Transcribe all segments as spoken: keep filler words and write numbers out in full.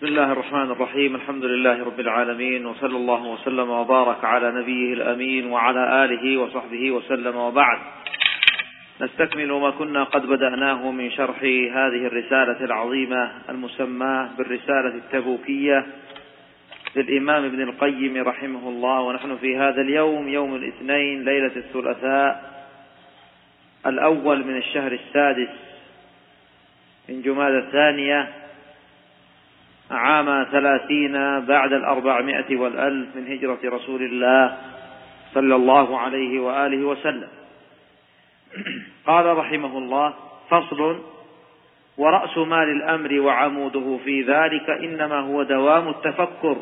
بسم الله الرحمن الرحيم. الحمد لله رب العالمين، وصلى الله وسلم وبارك على نبيه الأمين وعلى آله وصحبه وسلم، وبعد. نستكمل ما كنا قد بدأناه من شرح هذه الرسالة العظيمة المسماة بالرسالة التبوكية للإمام ابن القيم رحمه الله، ونحن في هذا اليوم يوم الاثنين ليلة الثلاثاء الأول من الشهر السادس من جمادى الثانية عام ثلاثين بعد الأربعمائة والألف من هجرة رسول الله صلى الله عليه وآله وسلم. قال رحمه الله: فصل: ورأس مال الأمر وعموده في ذلك إنما هو دوام التفكر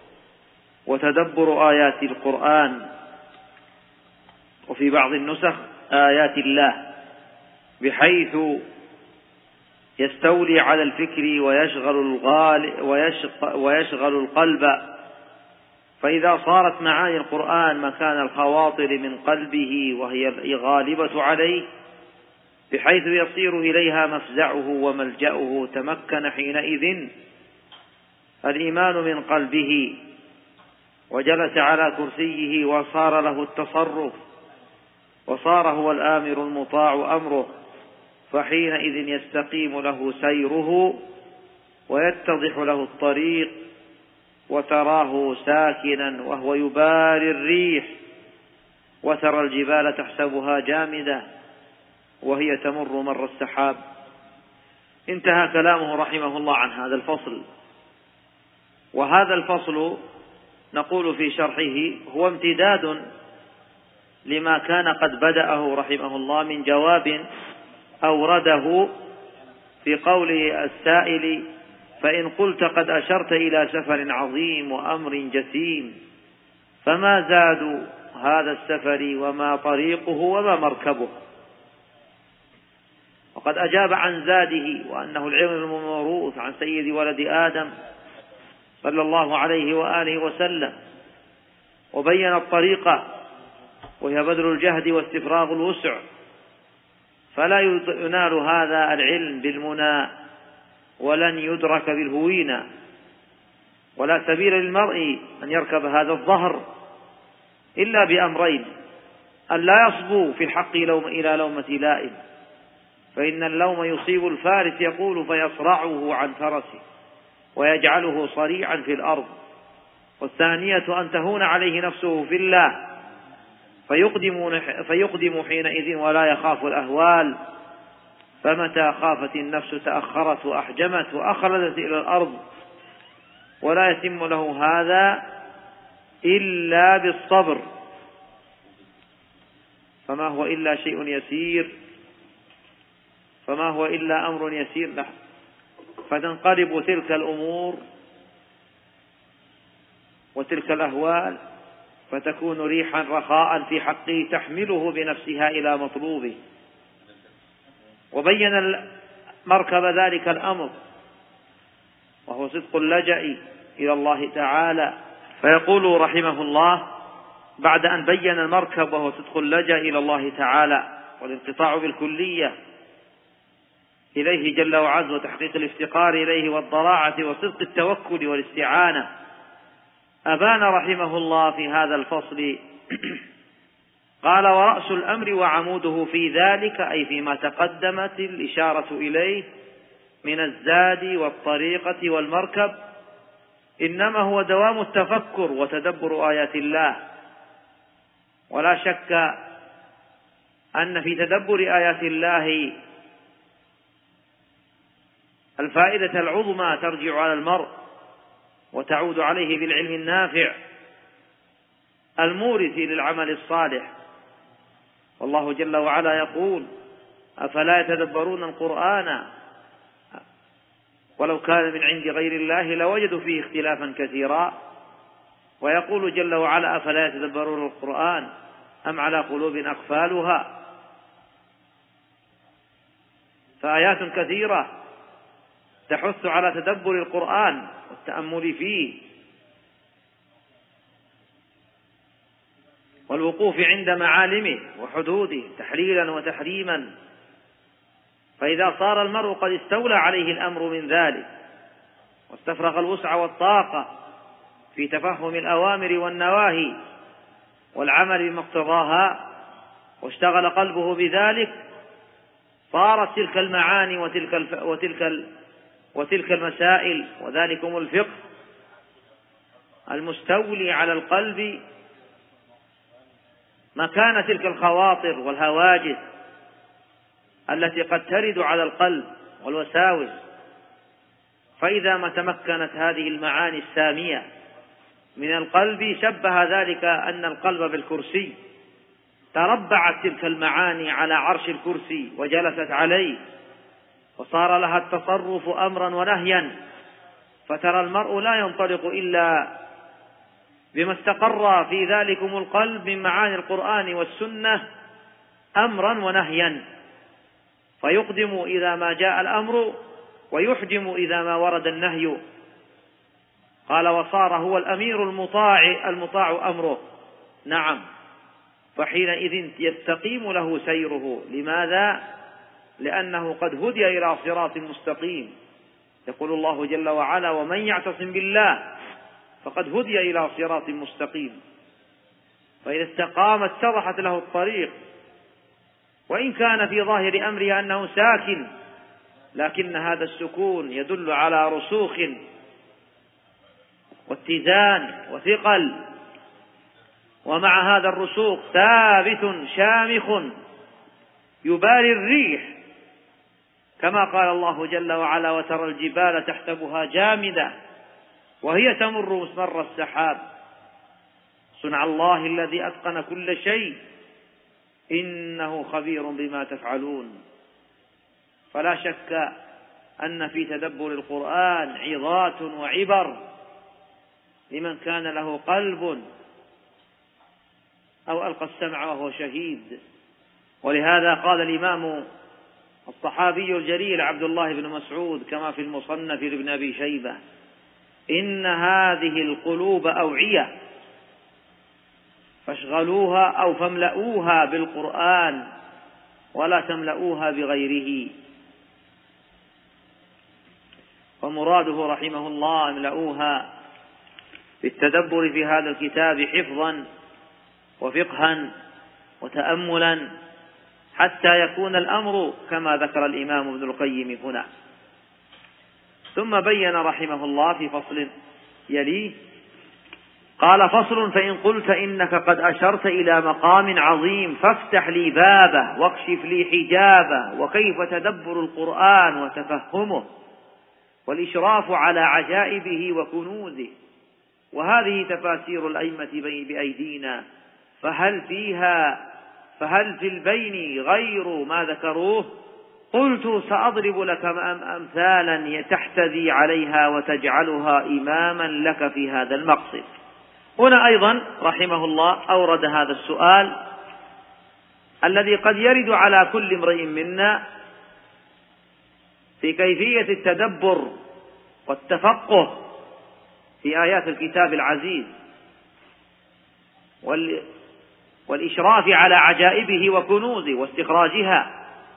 وتدبر آيات القرآن، وفي بعض النسخ آيات الله، بحيث يستولي على الفكر ويشغل, الغال ويشغل القلب، فإذا صارت معاني القرآن مكان الخواطر من قلبه وهي الغالبة عليه بحيث يصير إليها مفزعه وملجأه، تمكن حينئذ الإيمان من قلبه وجلس على كرسيه وصار له التصرف، وصار هو الآمر المطاع أمره، فحينئذ يستقيم له سيره ويتضح له الطريق، وتراه ساكنا وهو يباري الريح، وترى الجبال تحسبها جامدة وهي تمر مر السحاب. انتهى كلامه رحمه الله عن هذا الفصل. وهذا الفصل نقول في شرحه هو امتداد لما كان قد بدأه رحمه الله من جواب أورده في قوله السائل: فإن قلت قد أشرت إلى سفر عظيم وأمر جسيم، فما زاد هذا السفر وما طريقه وما مركبه. وقد أجاب عن زاده وأنه العلم الموروث عن سيد ولد آدم صلى الله عليه وآله وسلم، وبين الطريقة وهي بذل الجهد واستفراغ الوسع، فلا ينال هذا العلم بالمنى ولن يدرك بالهوينة، ولا سبيل للمرء أن يركب هذا الظهر إلا بأمرين: أن لا يصبو في الحق لوم إلى لومة لائم، فإن اللوم يصيب الفارس يقول فيصرعه عن فرسه ويجعله صريعا في الأرض، والثانية أن تهون عليه نفسه في الله فيقدم, فيقدم حينئذ ولا يخاف الأهوال، فمتى خافت النفس تأخرت وأحجمت وأخلدت إلى الأرض، ولا يتم له هذا إلا بالصبر، فما هو إلا شيء يسير فما هو إلا أمر يسير له، فتنقلب تلك الأمور وتلك الأهوال فتكون ريحا رخاء في حقه تحمله بنفسها إلى مطلوبه. وبين مركب ذلك الأمر وهو صدق اللجأ إلى الله تعالى، فيقول رحمه الله بعد أن بين المركب وهو صدق اللجأ إلى الله تعالى والانقطاع بالكلية إليه جل وعز وتحقيق الافتقار إليه والضراعة وصدق التوكل والاستعانة، أبان رحمه الله في هذا الفصل قال: ورأس الأمر وعموده في ذلك، أي فيما تقدمت الإشارة إليه من الزاد والطريقة والمركب، إنما هو دوام التفكر وتدبر آيات الله. ولا شك أن في تدبر آيات الله الفائدة العظمى ترجع على المرء وتعود عليه بالعلم النافع المورث للعمل الصالح. والله جل وعلا يقول: أفلا يتدبرون القرآن ولو كان من عند غير الله لوجدوا فيه اختلافا كثيرا. ويقول جل وعلا: أفلا يتدبرون القرآن أم على قلوب أقفالها. فآيات كثيرة تحث على تدبر القرآن والتأمل فيه والوقوف عند معالمه وحدوده تحليلا واستفرغ الوسع والطاقة في تفهم الأوامر والنواهي والعمل بمقتضاها، واشتغل قلبه بذلك، صارت تلك المعاني وتلك الف... وتلك ال... وتلك المسائل وذلكم الفقه المستولي على القلب مكان تلك الخواطر والهواجس التي قد ترد على القلب والوساوس. فإذا ما تمكنت هذه المعاني السامية من القلب، شبه ذلك أن القلب بالكرسي، تربعت تلك المعاني على عرش الكرسي وجلست عليه، وصار لها التصرف أمرا ونهيا، فترى المرء لا ينطلق إلا بما استقر في ذلكم القلب من معاني القرآن والسنة أمرا ونهيا، فيقدم إذا ما جاء الأمر ويحجم إذا ما ورد النهي. قال: وصار هو الأمير المطاع المطاع أمره. نعم، فحينئذ يستقيم له سيره. لماذا؟ لأنه قد هدي إلى صراط مستقيم. يقول الله جل وعلا: ومن يعتصم بالله فقد هدي إلى صراط مستقيم. فإذا استقام اتضحت له الطريق، وإن كان في ظاهر أمره أنه ساكن، لكن هذا السكون يدل على رسوخ واتزان وثقل، ومع هذا الرسوخ ثابت شامخ يباري الريح، كما قال الله جل وعلا: وترى الجبال تحسبها جامدة وهي تمر مر السحاب صنع الله الذي أتقن كل شيء إنه خبير بما تفعلون. فلا شك أن في تدبر القرآن عظات وعبر لمن كان له قلب أو ألقى السمع وهو شهيد. ولهذا قال الإمام الصحابي الجليل عبد الله بن مسعود كما في المصنف لابن أبي شيبة: إن هذه القلوب أوعية فاشغلوها أو فاملؤوها بالقرآن ولا تملؤوها بغيره. ومراده رحمه الله املؤوها بالتدبر في هذا الكتاب حفظا وفقها وتأملا، حتى يكون الأمر كما ذكر الإمام ابن القيم هنا. ثم بين رحمه الله في فصل يليه قال: فصل: فإن قلت إنك قد أشرت إلى مقام عظيم فافتح لي بابه واكشف لي حجابه، وكيف تدبر القرآن وتفهمه والإشراف على عجائبه وكنوزه، وهذه تفاسير الأئمة بأيدينا، فهل فيها فهل في البين غير ما ذكروه؟ قلت: سأضرب لك أمثالا تحتذي عليها وتجعلها إماما لك في هذا المقصد. هنا أيضا رحمه الله أورد هذا السؤال الذي قد يرد على كل امرئ منا في كيفية التدبر والتفقه في آيات الكتاب العزيز والإشراف على عجائبه وكنوزه واستخراجها،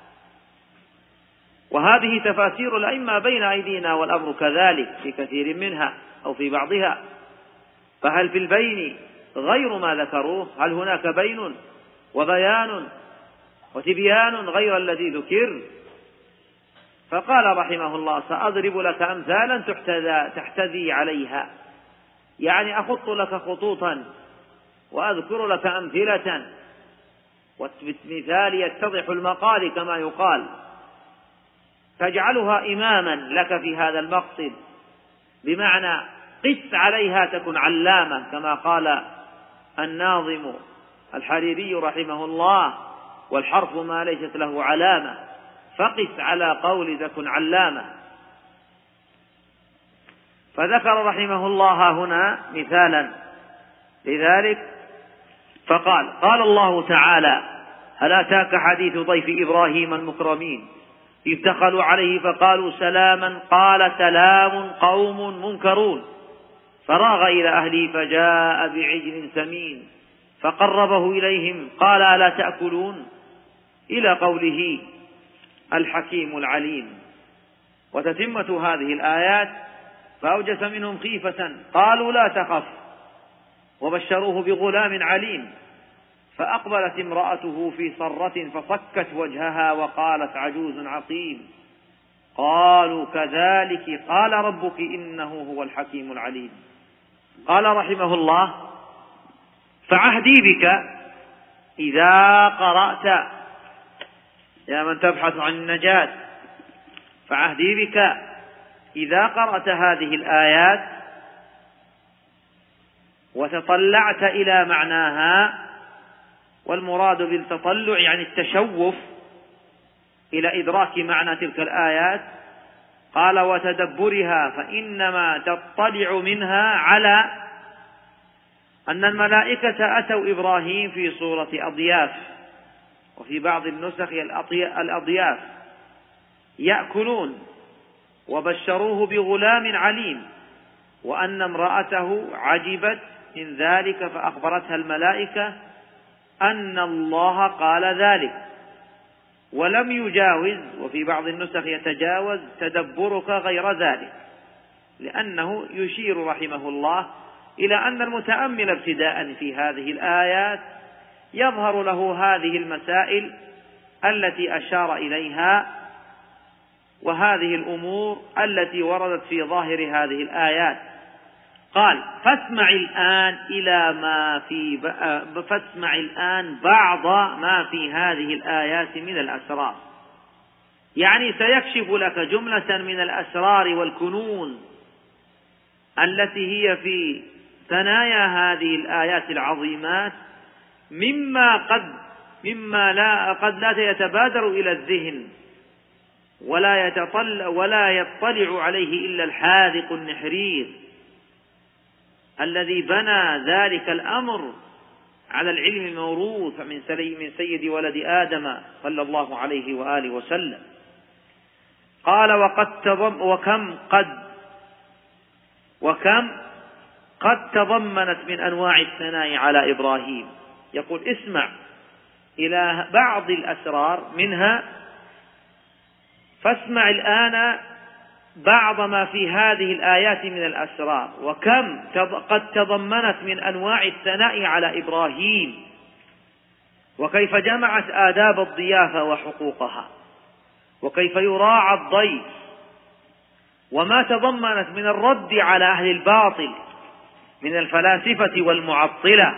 وهذه تفاسير الأئمة بين أيدينا، والأمر كذلك في كثير منها أو في بعضها. فهل في البين غير ما ذكروه؟ هل هناك بين وبيان وتبيان غير الذي ذكر؟ فقال رحمه الله: سأضرب لك أمثالا تحتذي عليها، يعني أخط لك خطوطا وأذكر لك أمثلة، وبالمثال يتضح المقال كما يقال، تجعلها إماما لك في هذا المقصد، بمعنى قس عليها تكن علامة، كما قال الناظم الحريري رحمه الله: والحرف ما ليست له علامة، فقس على قول تكن علامة. فذكر رحمه الله هنا مثالا لذلك فقال: قال الله تعالى: هل أتاك حديث ضيف إبراهيم المكرمين إذ دخلوا عليه فقالوا سلاما قال سلام قوم منكرون فراغ إلى أهله فجاء بعجل سمين فقربه إليهم قال ألا تأكلون، إلى قوله الحكيم العليم. وتتمة هذه الآيات فأوجس منهم خيفة قالوا لا تخف وبشروه بغلام عليم. فأقبلت امرأته في صرة فصكت وجهها وقالت عجوز عقيم. قالوا كذلك قال ربك إنه هو الحكيم العليم. قال رحمه الله: فعهدي بك إذا قرأت، يا من تبحث عن النجاة، فعهدي بك إذا قرأت هذه الآيات وتطلعت إلى معناها، والمراد بالتطلع يعني التشوف إلى إدراك معنى تلك الآيات. قال: وتدبرها، فإنما تطلع منها على أن الملائكة أتوا إبراهيم في صورة أضياف، وفي بعض النسخ الأضياف يأكلون، وبشروه بغلام عليم، وأن امرأته عجبت من ذلك فأخبرتها الملائكة أن الله قال ذلك، ولم يجاوز، وفي بعض النسخ يتجاوز تدبرك غير ذلك، لأنه يشير رحمه الله إلى أن المتأمل ابتداء في هذه الآيات يظهر له هذه المسائل التي أشار إليها، وهذه الأمور التي وردت في ظاهر هذه الآيات. قال: فاسمع الآن إلى ما في ب... فاسمع الآن بعض ما في هذه الآيات من الأسرار، يعني سيكشف لك جملة من الأسرار والكنوز التي هي في ثنايا هذه الآيات العظيمات، مما قد مما لا قد لا يتبادر إلى الذهن ولا يتطلع ولا يطلع عليه إلا الحاذق النحرير الذي بنى ذلك الأمر على العلم الموروث من سيد ولد آدم صلى الله عليه وآله وسلم. قال: وقد تضم وكم قد وكم قد تضمنت من أنواع الثناء على إبراهيم. يقول: اسمع إلى بعض الأسرار منها، فاسمع الآن بعض ما في هذه الآيات من الأسرار، وكم قد تضمنت من أنواع الثناء على إبراهيم، وكيف جمعت آداب الضيافة وحقوقها، وكيف يراعى الضيف، وما تضمنت من الرد على أهل الباطل من الفلاسفة والمعطلة،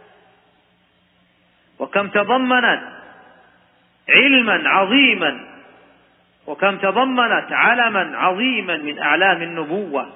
وكم تضمنت علما عظيما، وكم تضمنت علما عظيما من أعلام النبوة،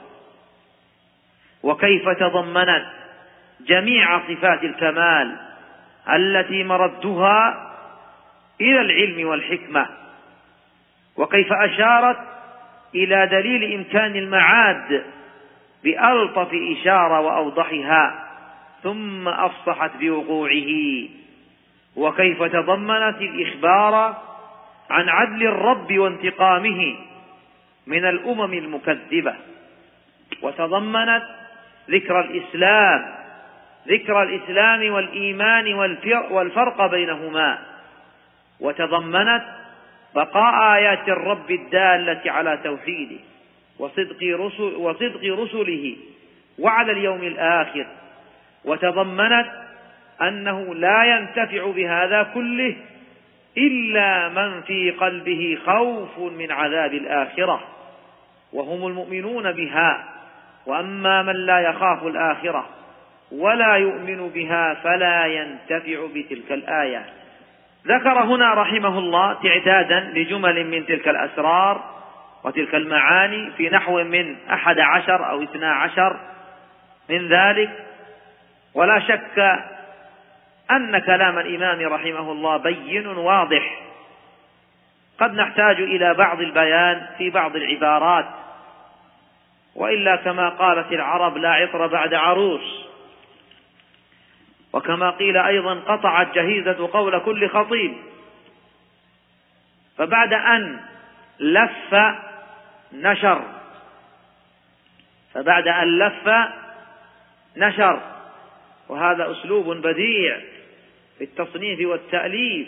وكيف تضمنت جميع صفات الكمال التي مردها إلى العلم والحكمة، وكيف أشارت إلى دليل إمكان المعاد بألطف إشارة وأوضحها، ثم أفصحت بوقوعه، وكيف تضمنت الإخبار عن عدل الرب وانتقامه من الأمم المكذبة، وتضمنت ذكر الإسلام ذكر الإسلام والإيمان والفرق بينهما، وتضمنت بقاء آيات الرب الدالة على توحيده وصدق رسل وصدق رسله وعلى اليوم الآخر، وتضمنت أنه لا ينتفع بهذا كله إلا من في قلبه خوف من عذاب الآخرة وهم المؤمنون بها، وأما من لا يخاف الآخرة ولا يؤمن بها فلا ينتفع بتلك الآيات. ذكر هنا رحمه الله تعدادا لجمل من تلك الأسرار وتلك المعاني في نحو من أحد عشر أو اثنا عشر من ذلك، ولا شك أن كلام الإمام رحمه الله بين واضح، قد نحتاج إلى بعض البيان في بعض العبارات، وإلا كما قالت العرب: لا عطر بعد عروس. وكما قيل أيضا: قطعت جهيزة قول كل خطيب. فبعد أن لف نشر فبعد أن لف نشر وهذا أسلوب بديع في التصنيف والتأليف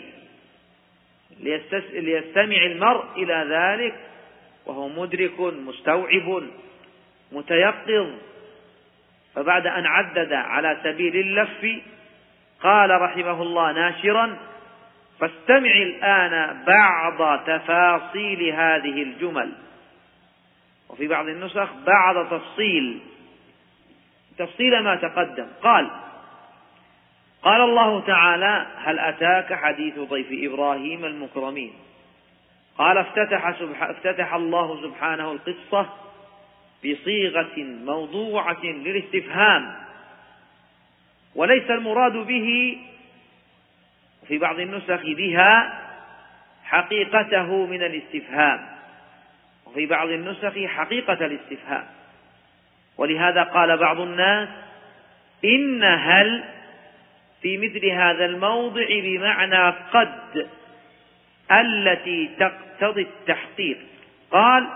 ليستمع المرء إلى ذلك وهو مدرك مستوعب متيقظ. فبعد أن عدد على سبيل اللف قال رحمه الله ناشرا: فاستمع الآن بعض تفاصيل هذه الجمل. وفي بعض النسخ بعض تفصيل تفصيل ما تقدم. قال قال الله تعالى: هل أتاك حديث ضيف إبراهيم المكرمين. قال افتتح, افتتح الله سبحانه القصة بصيغة موضوعة للاستفهام، وليس المراد به في بعض النسخ بها حقيقته من الاستفهام، وفي بعض النسخ حقيقة الاستفهام. ولهذا قال بعض الناس: إن هل في مثل هذا الموضع بمعنى قد التي تقتضي التحقيق. قال: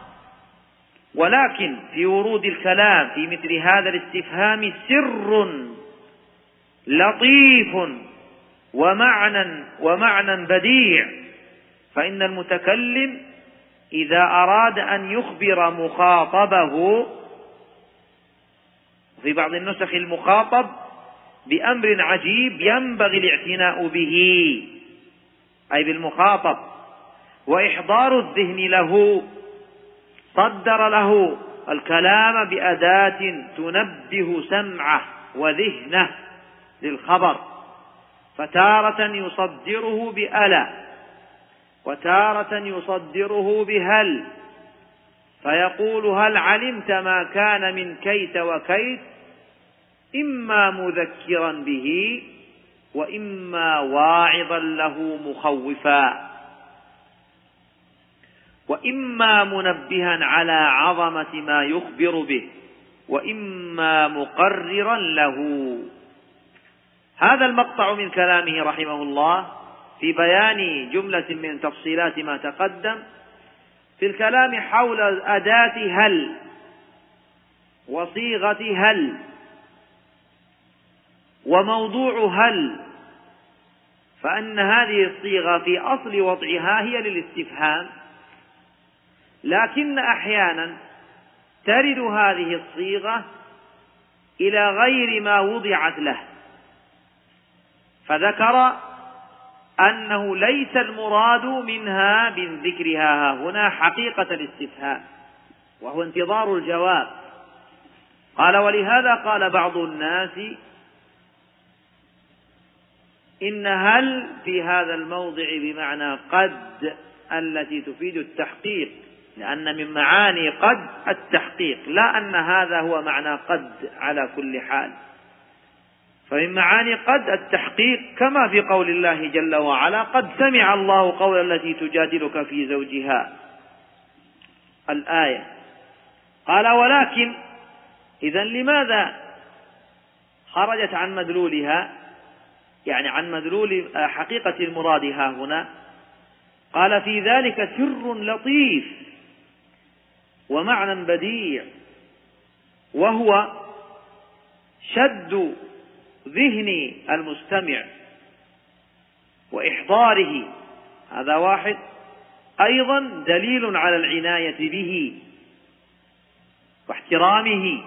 ولكن في ورود الكلام في مثل هذا الاستفهام سر لطيف ومعنى ومعنى بديع، فإن المتكلم إذا أراد أن يخبر مخاطبه، في بعض النسخ المخاطب، بأمر عجيب ينبغي الاعتناء به، أي بالمخاطب، وإحضار الذهن له، صدر له الكلام بأداة تنبه سمعه وذهنه للخبر، فتارة يصدره بألا، وتارة يصدره بهل، فيقول: هل علمت ما كان من كيت وكيت، إما مذكرا به وإما واعظا له مخوفا، وإما منبها على عظمة ما يخبر به، وإما مقررا له. هذا المقطع من كلامه رحمه الله في بيان جملة من تفصيلات ما تقدم في الكلام حول أداة هل وصيغة هل وموضوع هل، فأن هذه الصيغة في أصل وضعها هي للاستفهام، لكن أحيانا ترد هذه الصيغة إلى غير ما وضعت له، فذكر أنه ليس المراد منها من ذكرها هنا حقيقة الاستفهام، وهو انتظار الجواب. قال: ولهذا قال بعض الناس إن هل في هذا الموضع بمعنى قد التي تفيد التحقيق، لأن من معاني قد التحقيق، لا أن هذا هو معنى قد على كل حال. فمن معاني قد التحقيق، كما في قول الله جل وعلا: قد سمع الله قول التي تجادلك في زوجها، الآية. قال: ولكن إذن لماذا خرجت عن مدلولها، يعني عن مدلول حقيقة المراد ها هنا؟ قال: في ذلك سر لطيف ومعنى بديع، وهو شد ذهن المستمع وإحضاره، هذا واحد. أيضا دليل على العناية به واحترامه،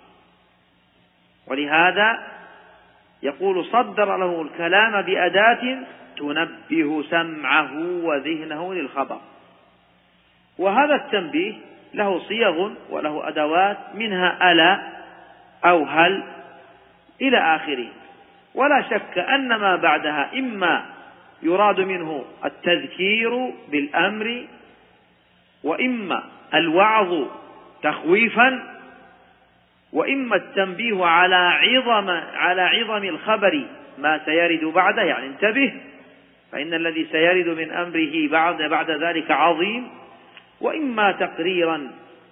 ولهذا يقول: صدر له الكلام بأداة تنبه سمعه وذهنه للخبر. وهذا التنبيه له صيغ وله أدوات، منها ألا أو هل إلى آخره. ولا شك أن ما بعدها إما يراد منه التذكير بالأمر، وإما الوعظ تخويفا، وإما التنبيه على عظم على عظم الخبر ما سيرد بعده، يعني انتبه فإن الذي سيرد من أمره بعد بعد ذلك عظيم، وإما تقريرا.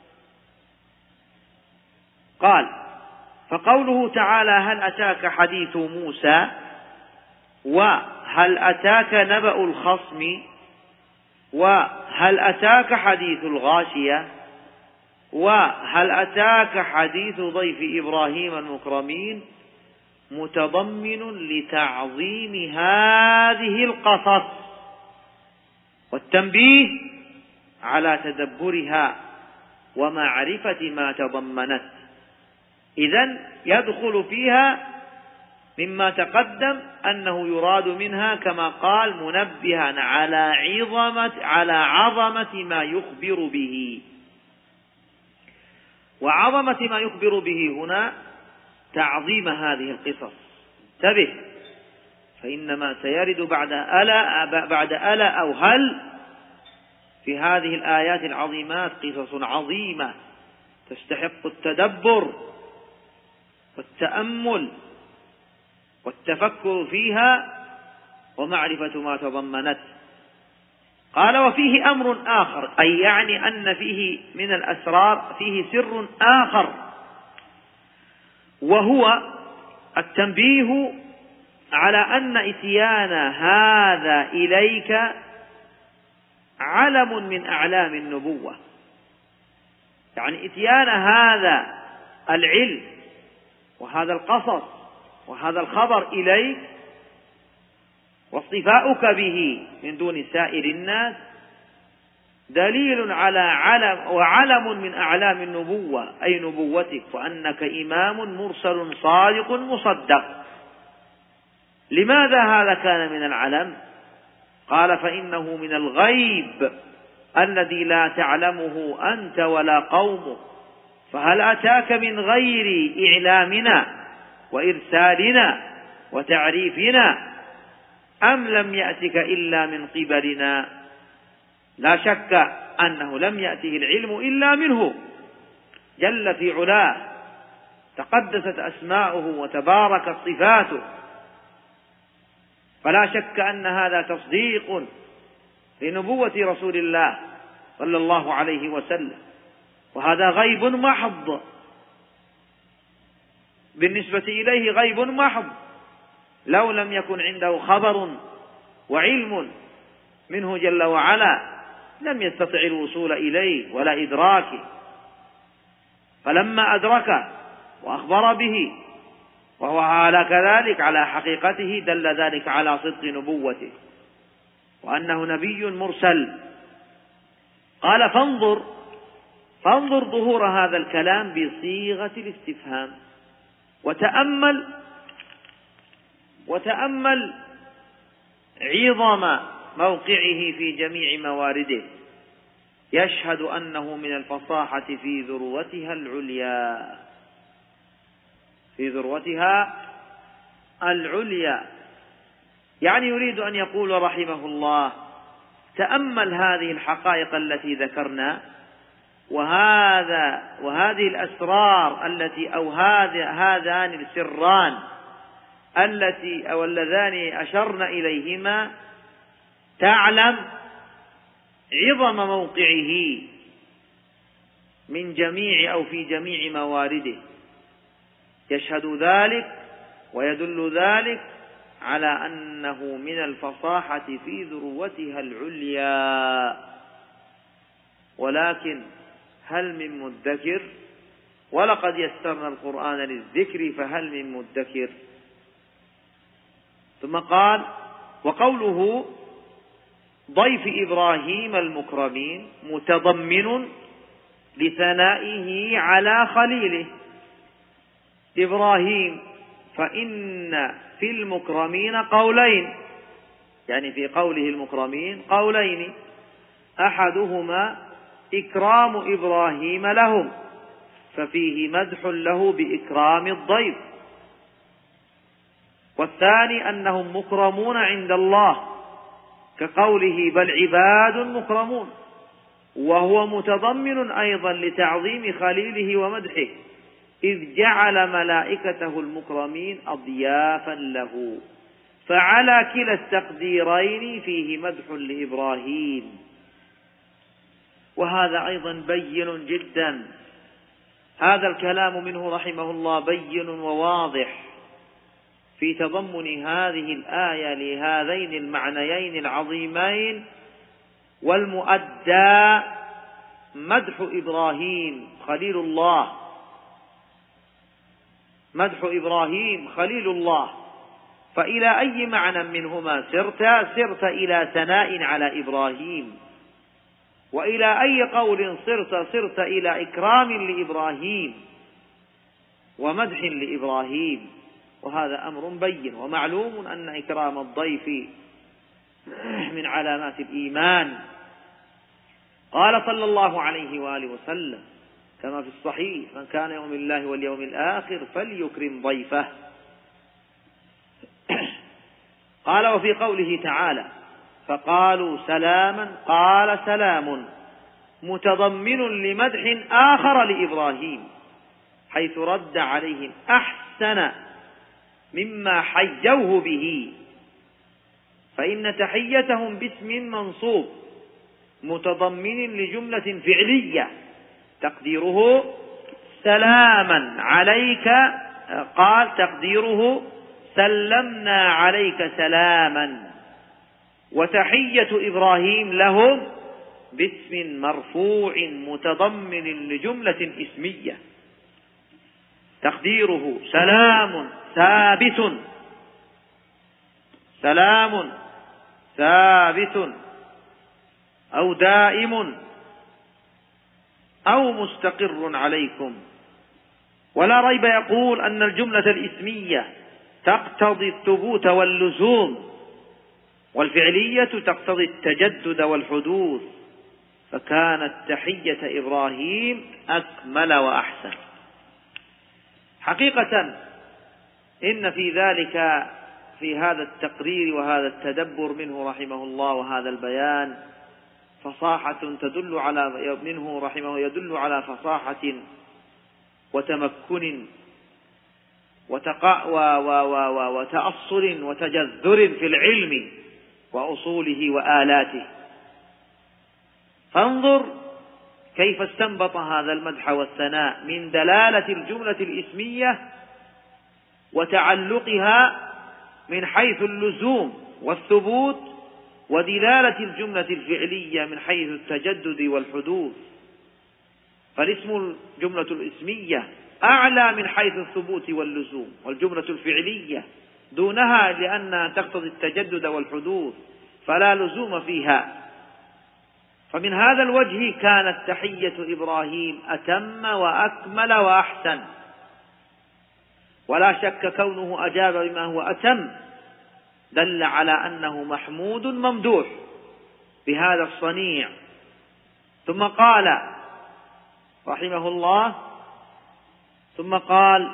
قال: فقوله تعالى: هل أتاك حديث موسى، وهل أتاك نبأ الخصم، وهل أتاك حديث الغاشية، وهل أتاك حديث ضيف إبراهيم المكرمين، متضمن لتعظيم هذه القصص والتنبيه على تدبرها ومعرفة ما تضمنت. إذن يدخل فيها مما تقدم أنه يراد منها كما قال منبها على عظمة على عظمة ما يخبر به. وعظمة ما يخبر به هنا تعظيم هذه القصص. انتبه، فإنما سيرد بعد ألا بعد ألا أو هل في هذه الآيات العظيمات قصص عظيمة تستحق التدبر والتأمل والتفكر فيها ومعرفة ما تضمنت. قال وفيه أمر آخر، أي يعني أن فيه من الأسرار فيه سر آخر، وهو التنبيه على أن إتيان هذا إليك علم من أعلام النبوة. يعني إتيان هذا العلم وهذا القصص وهذا الخبر إليك واصطفاؤك به من دون سائر الناس دليل على علم وعلم من أعلام النبوة، أي نبوتك، وأنك إمام مرسل صادق مصدق. لماذا هذا كان من العلم؟ قال فإنه من الغيب الذي لا تعلمه أنت ولا قومك، فهل أتاك من غير إعلامنا وإرسالنا وتعريفنا أم لم يأتك إلا من قبلنا؟ لا شك أنه لم يأته العلم إلا منه جل في علاه، تقدست أسماؤه وتباركت صفاته، فلا شك أن هذا تصديق لنبوة رسول الله صلى الله عليه وسلم، وهذا غيب محض بالنسبة إليه، غيب محض. لو لم يكن عنده خبر وعلم منه جل وعلا لم يستطع الوصول إليه ولا إدراكه، فلما أدرك وأخبر به وهو على كذلك على حقيقته دل ذلك على صدق نبوته وأنه نبي مرسل. قال فانظر فانظر ظهور هذا الكلام بصيغة الاستفهام وتأمل وتأمل عظم موقعه في جميع موارده، يشهد أنه من الفصاحة في ذروتها العليا في ذروتها العليا يعني يريد أن يقول رحمه الله تأمل هذه الحقائق التي ذكرنا وهذا وهذه الأسرار التي أو هذان السران التي أو اللذان أشرنا إليهما، تعلم عظم موقعه من جميع أو في جميع موارده، يشهد ذلك ويدل ذلك على أنه من الفصاحة في ذروتها العليا. ولكن هل من مدكر؟ ولقد يسرنا القرآن للذكر فهل من مدكر؟ ثم قال وقوله ضيف إبراهيم المكرمين متضمن لثنائه على خليله إبراهيم، فإن في المكرمين قولين، يعني في قوله المكرمين قولين، أحدهما إكرام إبراهيم لهم ففيه مدح له بإكرام الضيف، والثاني أنهم مكرمون عند الله كقوله بل عباد مكرمون، وهو متضمن أيضا لتعظيم خليله ومدحه إذ جعل ملائكته المكرمين أضيافا له، فعلى كلا التقديرين فيه مدح لإبراهيم. وهذا أيضا بين جدا، هذا الكلام منه رحمه الله بين وواضح في تضمن هذه الآية لهذين المعنيين العظيمين، والمؤدى مدح إبراهيم خليل الله، مدح إبراهيم خليل الله، فإلى أي معنى منهما سرت؟ سرت إلى ثناء على إبراهيم، وإلى أي قول صرت صرت إلى إكرام لإبراهيم ومدح لإبراهيم، وهذا أمر بين ومعلوم أن إكرام الضيف من علامات الإيمان. قال صلى الله عليه وآله وسلم كما في الصحيح: من كان يؤمن بالله واليوم الآخر فليكرم ضيفه. قال: وفي قوله تعالى: فقالوا سلاما، قال: سلام متضمن لمدح آخر لإبراهيم، حيث رد عليهم أحسن مما حيوه به، فإن تحيتهم باسم منصوب متضمن لجملة فعلية تقديره سلاما عليك، قال تقديره سلمنا عليك سلاما، وتحية إبراهيم لهم باسم مرفوع متضمن لجملة اسمية تقديره سلام ثابت، سلام ثابت أو دائم أو مستقر عليكم. ولا ريب يقول أن الجملة الإسمية تقتضي الثبوت واللزوم، والفعلية تقتضي التجدد والحدوث، فكانت تحية إبراهيم أكمل وأحسن. حقيقة إن في ذلك، في هذا التقرير وهذا التدبر منه رحمه الله وهذا البيان، فصاحة تدل على منه رحمه يدل على فصاحة وتمكن وتأصل وتجذر في العلم وأصوله وآلاته. فانظر كيف استنبط هذا المدح والثناء من دلالة الجملة الإسمية وتعلقها من حيث اللزوم والثبوت، ودلالة الجملة الفعلية من حيث التجدد والحدوث. فالاسم الجملة الإسمية أعلى من حيث الثبوت واللزوم، والجملة الفعلية دونها لأنها تقتضي التجدد والحدوث فلا لزوم فيها. فمن هذا الوجه كانت تحية إبراهيم أتم وأكمل وأحسن، ولا شك كونه أجاب بما هو أتم دل على أنه محمود ممدوح بهذا الصنيع. ثم قال رحمه الله: ثم قال: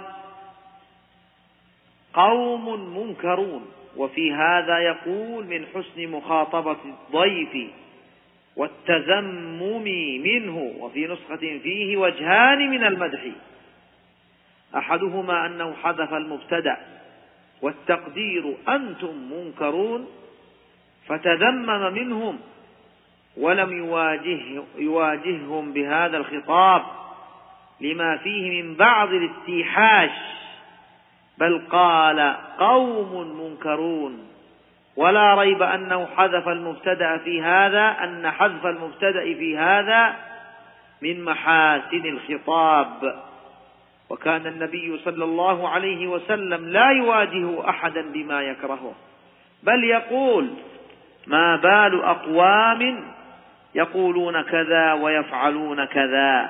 قوم منكرون. وفي هذا يقول من حسن مخاطبة الضيف والتذمم منه. وفي نسخة فيه وجهان من المدح: أحدهما أنه حذف المبتدأ والتقدير أنتم منكرون، فتذمم منهم ولم يواجه يواجههم بهذا الخطاب لما فيه من بعض الاستيحاش، بل قال قوم منكرون. ولا ريب أنه حذف المبتدأ في هذا، أن حذف المبتدأ في هذا من محاسن الخطاب. وكان النبي صلى الله عليه وسلم لا يواجه أحدا بما يكرهه، بل يقول: ما بال أقوام يقولون كذا ويفعلون كذا.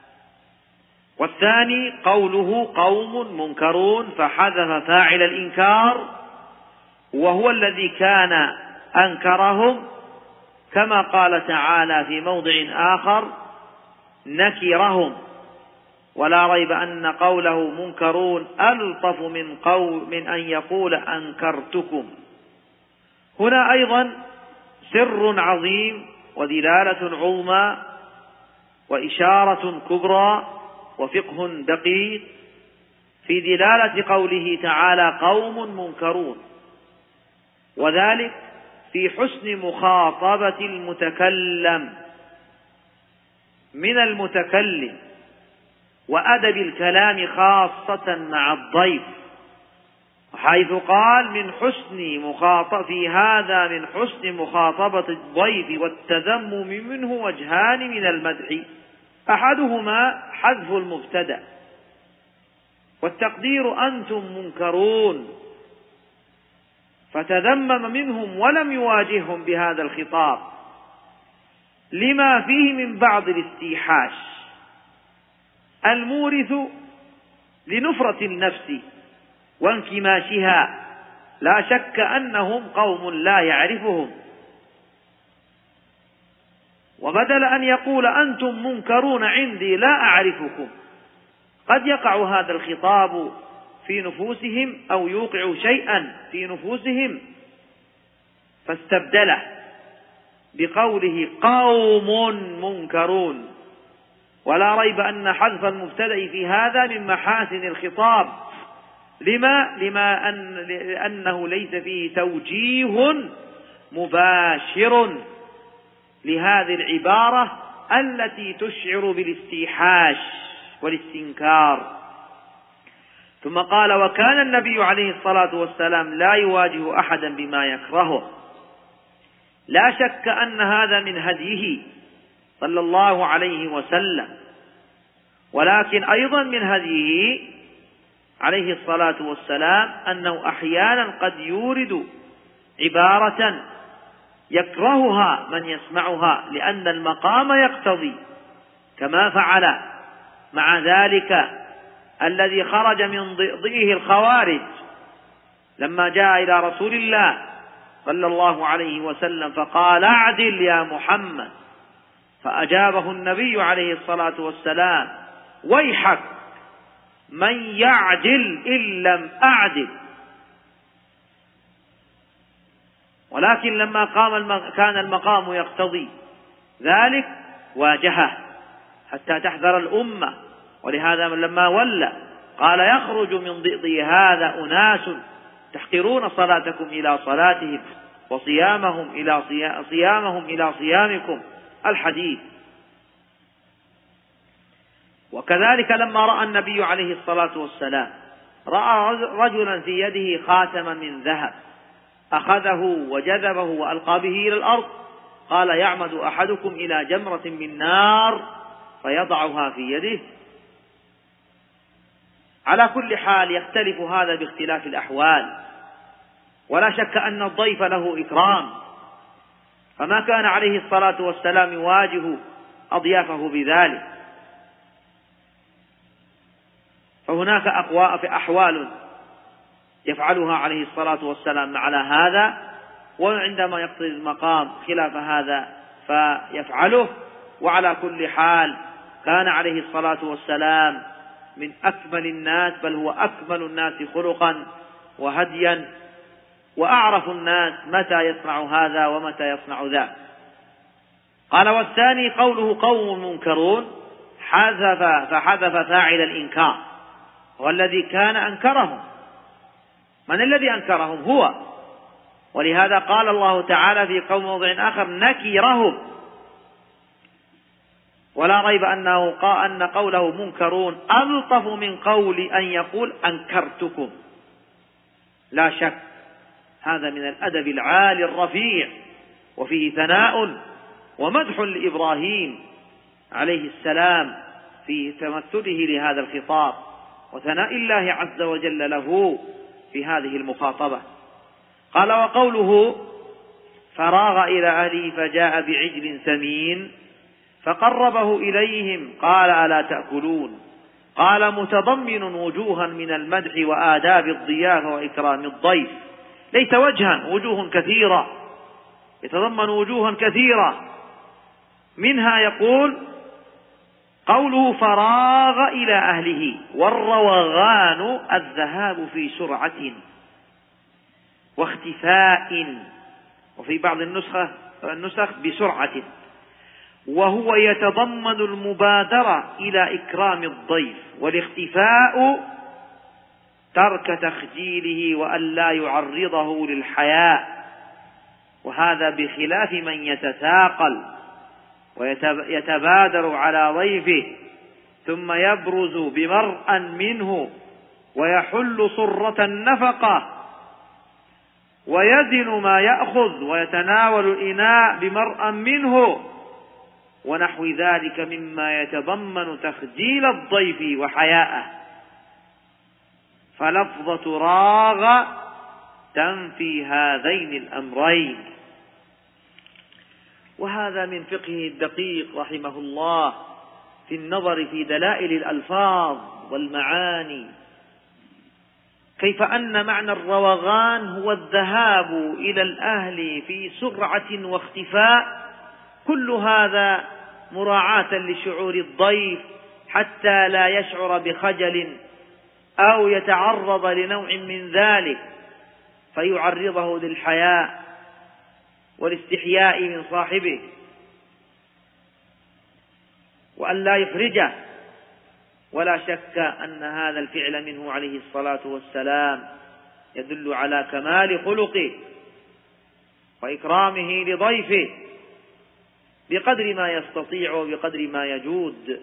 والثاني قوله قوم منكرون، فحذف فاعل الإنكار وهو الذي كان أنكرهم، كما قال تعالى في موضع آخر: نكرهم. ولا ريب أن قوله منكرون ألطف من قول من أن يقول أنكرتكم. هنا أيضا سر عظيم ودلالة عظمى وإشارة كبرى وفقه دقيق في دلالة قوله تعالى قوم منكرون، وذلك في حسن مخاطبة المتكلم من المتكلم وأدب الكلام خاصة مع الضيف، حيث قال من حسن مخاطب في هذا من حسن مخاطبة الضيف والتذمم منه وجهان من المدح: أحدهما حذف المبتدأ والتقدير أنتم منكرون، فتذمم منهم ولم يواجههم بهذا الخطاب. لما فيه من بعض الاستيحاش المورث لنفرة النفس وانكماشها، لا شك أنهم قوم لا يعرفهم. وبدل أن يقول أنتم منكرون عندي لا أعرفكم، قد يقع هذا الخطاب في نفوسهم أو يوقع شيئا في نفوسهم، فاستبدله بقوله قوم منكرون. ولا ريب أن حذف المبتدأ في هذا من محاسن الخطاب. لما؟ لما أن لأنه ليس فيه توجيه مباشر لهذه العبارة التي تشعر بالاستيحاش والاستنكار. ثم قال: وكان النبي عليه الصلاة والسلام لا يواجه أحدا بما يكرهه. لا شك أن هذا من هديه صلى الله عليه وسلم، ولكن أيضا من هديه عليه الصلاة والسلام أنه أحيانا قد يورد عبارة يكرهها من يسمعها لأن المقام يقتضي، كما فعل مع ذلك الذي خرج من ضئضئه الخوارج لما جاء إلى رسول الله صلى الله عليه وسلم فقال: أعدل يا محمد، فأجابه النبي عليه الصلاة والسلام: ويحك من يعدل إن لم أعدل. ولكن لما قام كان المقام يقتضي ذلك واجهه حتى تحذر الأمة. ولهذا لما ولى قال: يخرج من ضئضي هذا أناس تحقرون صلاتكم إلى صلاتهم وصيامهم إلى صيامهم إلى صيامكم، الحديث. وكذلك لما رأى النبي عليه الصلاة والسلام رأى رجلا في يده خاتما من ذهب، أخذه وجذبه وألقى به إلى الأرض، قال: يعمد أحدكم إلى جمرة من نار فيضعها في يده. على كل حال يختلف هذا باختلاف الأحوال، ولا شك أن الضيف له إكرام، فما كان عليه الصلاة والسلام يواجه أضيافه بذلك. فهناك أحوال يفعلها عليه الصلاة والسلام على هذا، وعندما يقتضي المقام خلاف هذا فيفعله. وعلى كل حال كان عليه الصلاة والسلام من أكمل الناس، بل هو أكمل الناس خلقا وهديا، وأعرف الناس متى يصنع هذا ومتى يصنع ذاك. قال: والثاني قوله قوم منكرون، حذف فحذف فاعل الإنكار، والذي كان أنكرهم. من الذي أنكرهم؟ هو. ولهذا قال الله تعالى في قول موضع آخر: نكرهم. ولا ريب أنه قال أن قوله منكرون ألطف من قول أن يقول أنكرتكم. لا شك هذا من الأدب العالي الرفيع، وفيه ثناء ومدح لإبراهيم عليه السلام في تمثله لهذا الخطاب، وثناء الله عز وجل له في هذه المخاطبة. قال: وقوله فراغ إلى أهله فجاء بعجل سمين فقربه إليهم قال: ألا تأكلون؟ قال: متضمن وجوها من المدح وآداب الضيافة وإكرام الضيف، ليس وجها، وجوه كثيرة، يتضمن وجوها كثيرة. منها يقول قوله فراغ إلى أهله، والروغان الذهاب في سرعة واختفاء، وفي بعض النسخ النسخ بسرعة، وهو يتضمن المبادرة إلى إكرام الضيف، والاختفاء ترك تخجيله وأن لا يعرضه للحياء، وهذا بخلاف من يتثاقل ويتبادر على ضيفه ثم يبرز بمرء منه ويحل صرة النفقة ويزن ما يأخذ ويتناول الإناء بمرء منه ونحو ذلك مما يتضمن تخجيل الضيف وحياءه. فلفظة راغ تنفي هذين الأمرين. وهذا من فقهه الدقيق رحمه الله في النظر في دلائل الألفاظ والمعاني، كيف أن معنى الروغان هو الذهاب إلى الأهل في سرعة واختفاء، كل هذا مراعاة لشعور الضيف حتى لا يشعر بخجل أو يتعرض لنوع من ذلك فيعرضه للحياء والاستحياء من صاحبه، وأن لا يحرجه. ولا شك أن هذا الفعل منه عليه الصلاة والسلام يدل على كمال خلقه وإكرامه لضيفه بقدر ما يستطيع وبقدر ما يجود.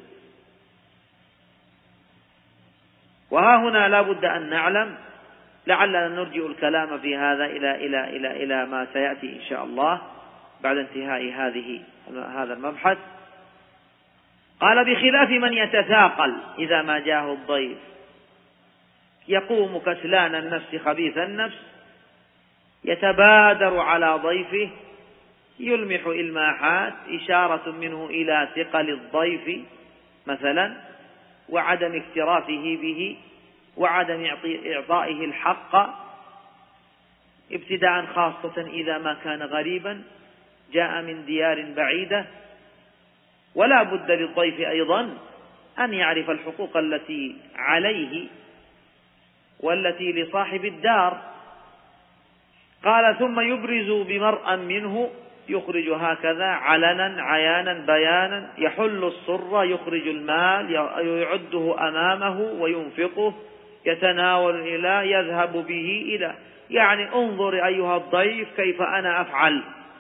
وها هنا لا بد أن نعلم، لعلنا نرجع الكلام في هذا إلى إلى إلى إلى ما سيأتي إن شاء الله بعد انتهاء هذه هذا المبحث. قال: بخلاف من يتثاقل إذا ما جاءه الضيف، يقوم كسلان النفس خبيث النفس، يتبادر على ضيفه، يلمح إلماحات إشارة منه إلى ثقل الضيف مثلا، وعدم اكترافه به، وعدم إعطائه الحق، ابتداء خاصة إذا ما كان غريبا جاء من ديار بعيدة. ولا بد للضيف أيضا أن يعرف الحقوق التي عليه والتي لصاحب الدار. قال: ثم يبرز بمرأ منه، يخرج هكذا علنا عيانا بيانا، يحل الصر، يخرج المال، يعده أمامه وينفقه، يتناول إلى، يذهب به إلى، يعني انظر أيها الضيف كيف أنا أفعل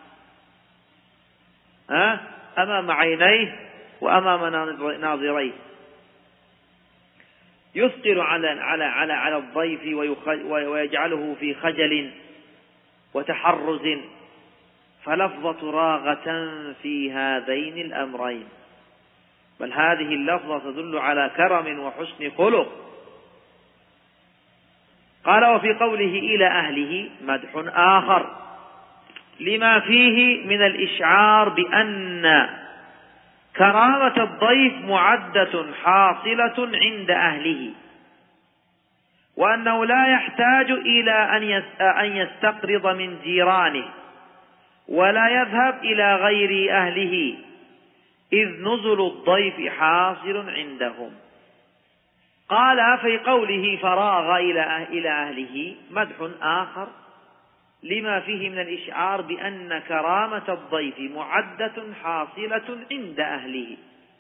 ها أمام عينيه وأمام ناظريه، يثقل على على على على الضيف ويجعله في خجل وتحرز. فلفظة راغة في هذين الأمرين، بل هذه اللفظة تدل على كرم وحسن خلق. قال: وفي قوله إلى أهله مدح آخر لما فيه من الإشعار بأن كرامة الضيف معدة حاصلة عند أهله، وأنه لا يحتاج إلى أن يستقرض من جيرانه ولا يذهب إلى غير أهله، إذ نزل الضيف حاصل عندهم. قال: في قوله فراغ إلى أهله مدح آخر لما فيه من الإشعار بأن كرامة الضيف معدة حاصلة عند أهله،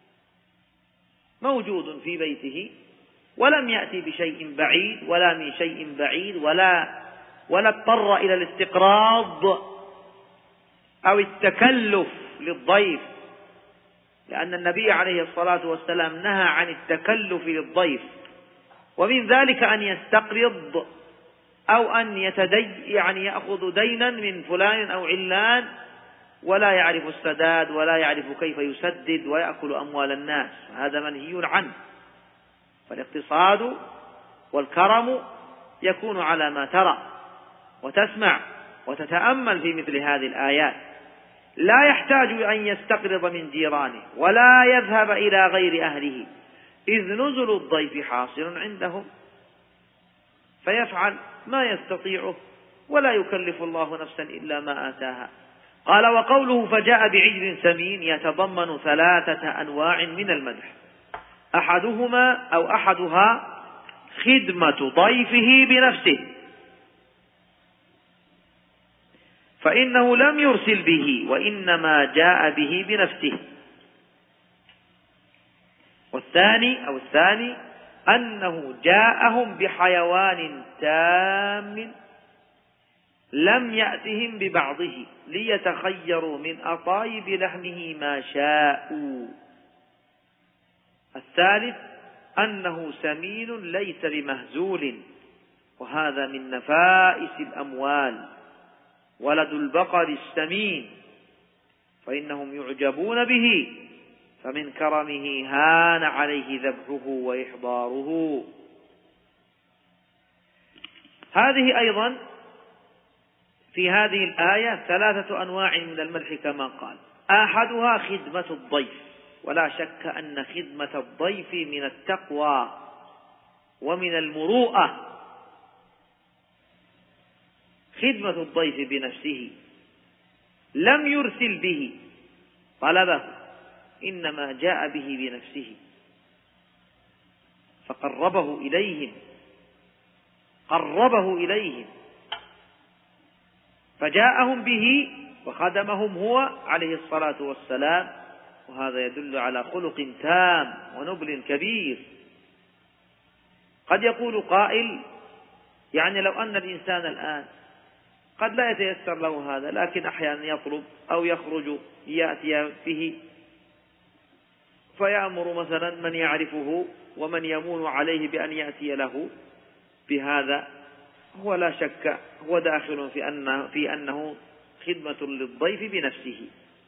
موجود في بيته ولم يأتي بشيء بعيد ولا من شيء بعيد، ولا ولا اضطر إلى الاستقراض أو التكلف للضيف، لأن النبي عليه الصلاة والسلام نهى عن التكلف للضيف، ومن ذلك أن يستقرض أو أن يتدي يعني يأخذ دينا من فلان أو علان ولا يعرف السداد ولا يعرف كيف يسدد ويأكل أموال الناس، هذا منهي عنه. فالاقتصاد والكرم يكون على ما ترى وتسمع وتتأمل في مثل هذه الآيات. لا يحتاج أن يستقرض من جيرانه ولا يذهب إلى غير أهله، إذ نزل الضيف حاصل عندهم، فيفعل ما يستطيعه ولا يكلف الله نفسا إلا ما آتاها. قال: وقوله فجاء بعجل سمين يتضمن ثلاثة أنواع من المدح، أحدهما أو أحدها خدمة ضيفه بنفسه، فإنه لم يرسل به وإنما جاء به بنفسه. والثاني أو الثاني أنه جاءهم بحيوان تام لم يأتهم ببعضه ليتخيروا من أطايب لحمه ما شاءوا. الثالث أنه سمين ليس بمهزول، وهذا من نفائس الأموال، ولد البقر السمين، فإنهم يعجبون به، فمن كرمه هان عليه ذبحه وإحضاره. هذه أيضا في هذه الآية ثلاثة أنواع من المدح كما قال. أحدها خدمة الضيف، ولا شك أن خدمة الضيف من التقوى ومن المروءة. خدمة الضيف بنفسه، لم يرسل به طلبه، إنما جاء به بنفسه فقربه إليهم قربه إليهم فجاءهم به وخدمهم هو عليه الصلاة والسلام. وهذا يدل على خلق تام ونبل كبير. قد يقول قائل يعني لو أن الإنسان الآن قد لا يتيسر له هذا، لكن أحيانا يطلب أو يخرج يأتي به فيأمر مثلا من يعرفه ومن يمون عليه بأن يأتي له بهذا، هو لا شك هو داخل في أنه, في أنه خدمة للضيف بنفسه.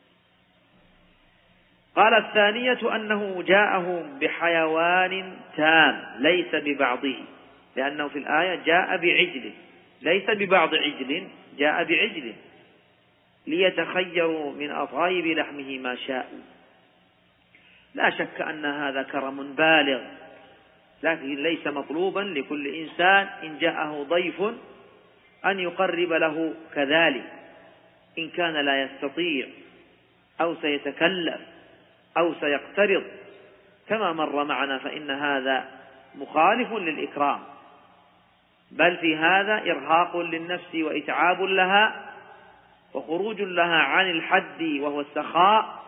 قال الثانية أنه جاءه بحيوان تام ليس ببعضه، لأنه في الآية جاء بعجل، ليس ببعض عجل، جاء بعجل ليتخيروا من أطايب لحمه ما شاءوا. لا شك أن هذا كرم بالغ، لكن ليس مطلوبا لكل إنسان إن جاءه ضيف أن يقرب له كذلك، إن كان لا يستطيع أو سيتكلف أو سيقترض كما مر معنا، فإن هذا مخالف للإكرام، بل في هذا إرهاق للنفس وإتعاب لها وخروج لها عن الحد وهو السخاء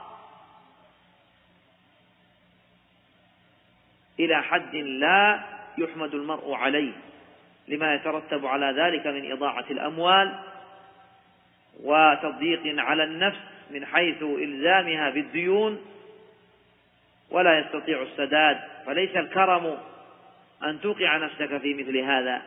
إلى حد لا يحمد المرء عليه، لما يترتب على ذلك من إضاعة الأموال وتضييق على النفس من حيث إلزامها بالديون ولا يستطيع السداد. فليس الكرم أن توقع نفسك في مثل هذا.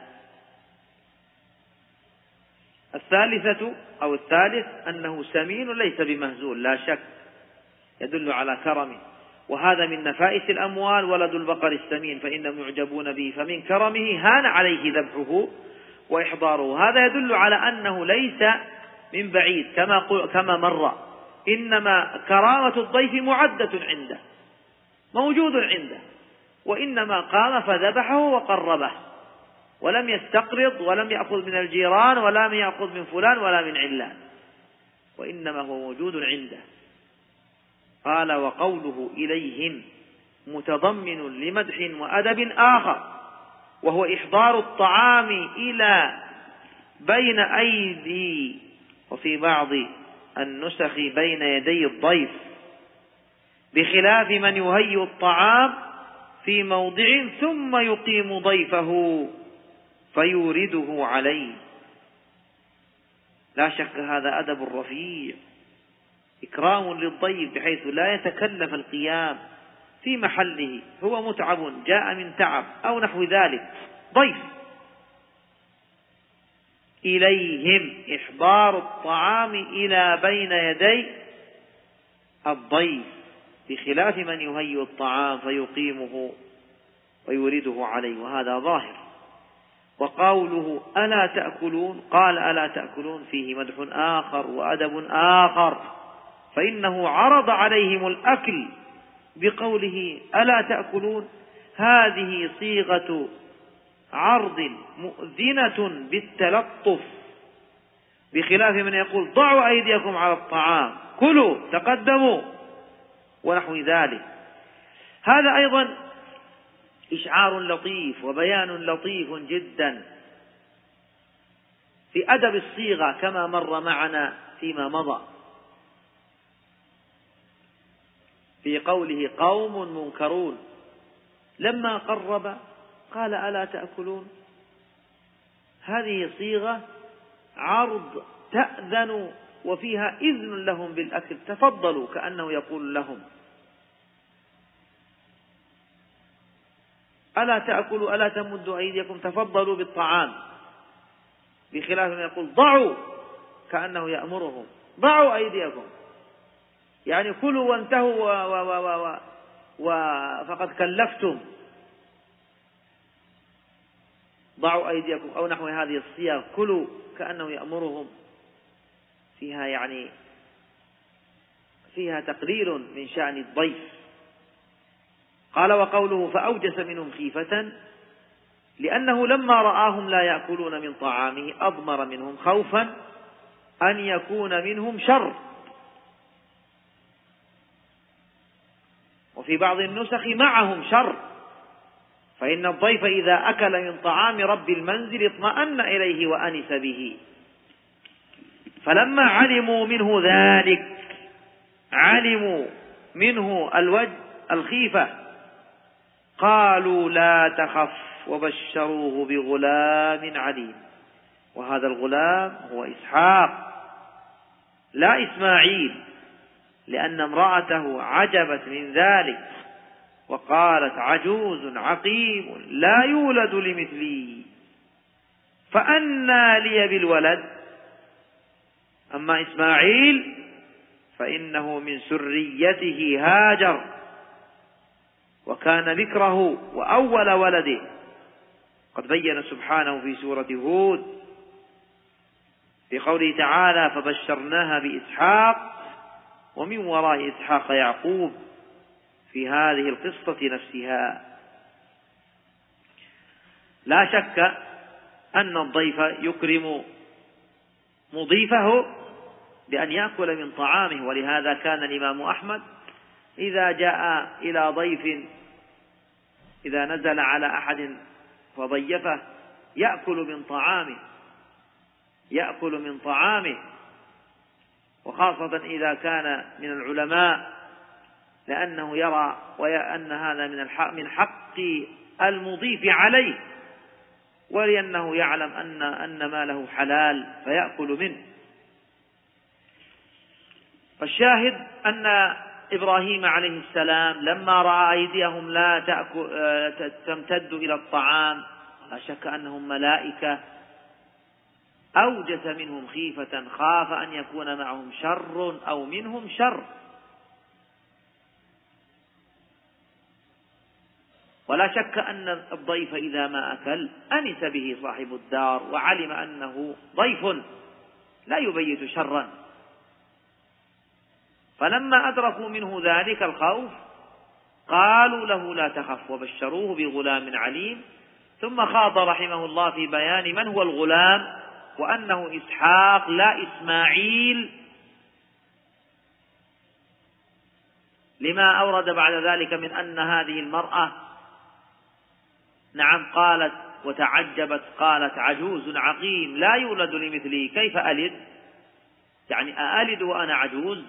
الثالثة أو الثالث أنه سمين ليس بمهزول، لا شك يدل على كرمه، وهذا من نفائس الأموال ولد البقر السمين فإنهم يعجبون به، فمن كرمه هان عليه ذبحه وإحضاره. هذا يدل على أنه ليس من بعيد كما كما مر، إنما كرامة الضيف معدة عنده موجود عنده، وإنما قام فذبحه وقربه ولم يستقرض ولم يأخذ من الجيران ولا من يأخذ من فلان ولا من علان، وإنما هو موجود عنده. قال وقوله إليهم متضمن لمدح وأدب آخر، وهو إحضار الطعام إلى بين أيدي، وفي بعض النسخ بين يدي الضيف، بخلاف من يهيئ الطعام في موضع ثم يقيم ضيفه فيورده عليه. لا شك هذا أدب رفيع، إكرام للضيف بحيث لا يتكلف القيام في محله، هو متعب جاء من تعب أو نحو ذلك، ضيف. إليهم إحضار الطعام إلى بين يدي الضيف، بخلاف من يهيئ الطعام فيقيمه ويورده عليه، وهذا ظاهر. وقوله ألا تأكلون، قال ألا تأكلون فيه مدح آخر وأدب آخر، فإنه عرض عليهم الأكل بقوله ألا تأكلون، هذه صيغة عرض مؤذنة بالتلطف، بخلاف من يقول ضعوا أيديكم على الطعام كلوا تقدموا ونحو ذلك. هذا أيضا إشعار لطيف وبيان لطيف جدا في أدب الصيغة كما مر معنا فيما مضى في قوله قوم منكرون، لما قرب قال ألا تأكلون، هذه صيغة عرض تأذن وفيها إذن لهم بالأكل، تفضلوا، كأنه يقول لهم ألا تأكلوا ألا تمدوا أيديكم تفضلوا بالطعام، بخلاف ما يقول ضعوا، كأنه يأمرهم ضعوا أيديكم، يعني كلوا وانتهوا و و و و و فقد كلفتم، ضعوا أيديكم أو نحو هذه الصيغ، كلوا كأنه يأمرهم، فيها يعني فيها تقليل من شأن الضيف. قال وقوله فأوجس منهم خيفة لأنه لما رآهم لا يأكلون من طعامه أضمر منهم خوفا أن يكون منهم شر. وفي بعض النسخ معهم شر، فإن الضيف إذا أكل من طعام رب المنزل اطمأن إليه وأنس به. فلما علموا منه ذلك علموا منه الوجه الخيفة قالوا لا تخف وبشروه بغلام عليم. وهذا الغلام هو إسحاق لا إسماعيل، لأن امرأته عجبت من ذلك وقالت عجوز عقيم لا يولد لمثلي فأنى لي بالولد. أما إسماعيل فإنه من سريته هاجر وكان بكره وأول ولده. قد بين سبحانه في سورة هود في قوله تعالى فبشرناها بإسحاق ومن وراء إسحاق يعقوب في هذه القصة نفسها. لا شك أن الضيف يكرم مضيفه بأن يأكل من طعامه، ولهذا كان الإمام أحمد إذا جاء إلى ضيف إذا نزل على أحد فضيفه يأكل من طعامه يأكل من طعامه وخاصة إذا كان من العلماء، لأنه يرى وأن هذا من الحق من حق المضيف عليه، ولأنه يعلم أن أن ماله حلال فيأكل منه. فالشاهد أن إبراهيم عليه السلام لما رأى أيديهم لا تمتد إلى الطعام لا شك أنهم ملائكة أوجس منهم خيفة، خاف أن يكون معهم شر أو منهم شر. ولا شك أن الضيف إذا ما أكل أنس به صاحب الدار وعلم أنه ضيف لا يبيت شرا. فلما أدركوا منه ذلك الخوف قالوا له لا تخف وبشروه بغلام عليم. ثم خاض رحمه الله في بيان من هو الغلام وأنه إسحاق لا إسماعيل، لما أورد بعد ذلك من أن هذه المرأة نعم قالت وتعجبت قالت عجوز عقيم لا يولد لمثلي كيف ألد، يعني أألد وأنا عجوز.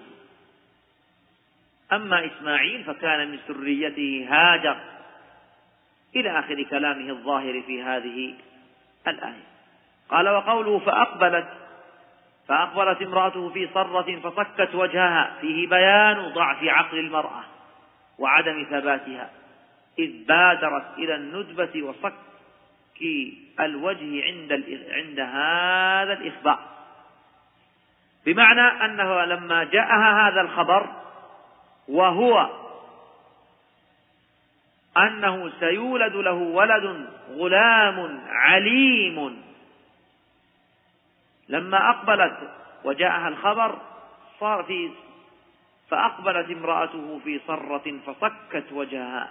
أما إسماعيل فكان من سريته هاجر إلى آخر كلامه الظاهر في هذه الآية. قال وقوله فأقبلت فأقبلت امرأته في صرة فصكت وجهها فيه بيان ضعف عقل المرأة وعدم ثباتها، إذ بادرت إلى الندبة وصك الوجه عند عند هذا الإخبار، بمعنى أنه لما جاءها هذا الخبر وهو أنه سيولد له ولد غلام عليم، لما أقبلت وجاءها الخبر صار في فأقبلت امرأته في صرة فصكت وجهها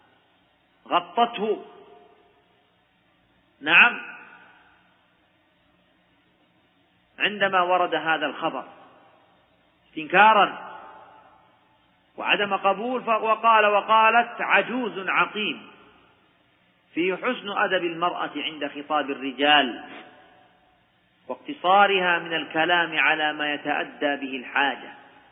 غطته نعم عندما ورد هذا الخبر استنكارا وعدم قبول. وقال وقالت عجوز عقيم في حسن أدب المرأة عند خطاب الرجال واقتصارها من الكلام على ما يتأدى به الحاجة،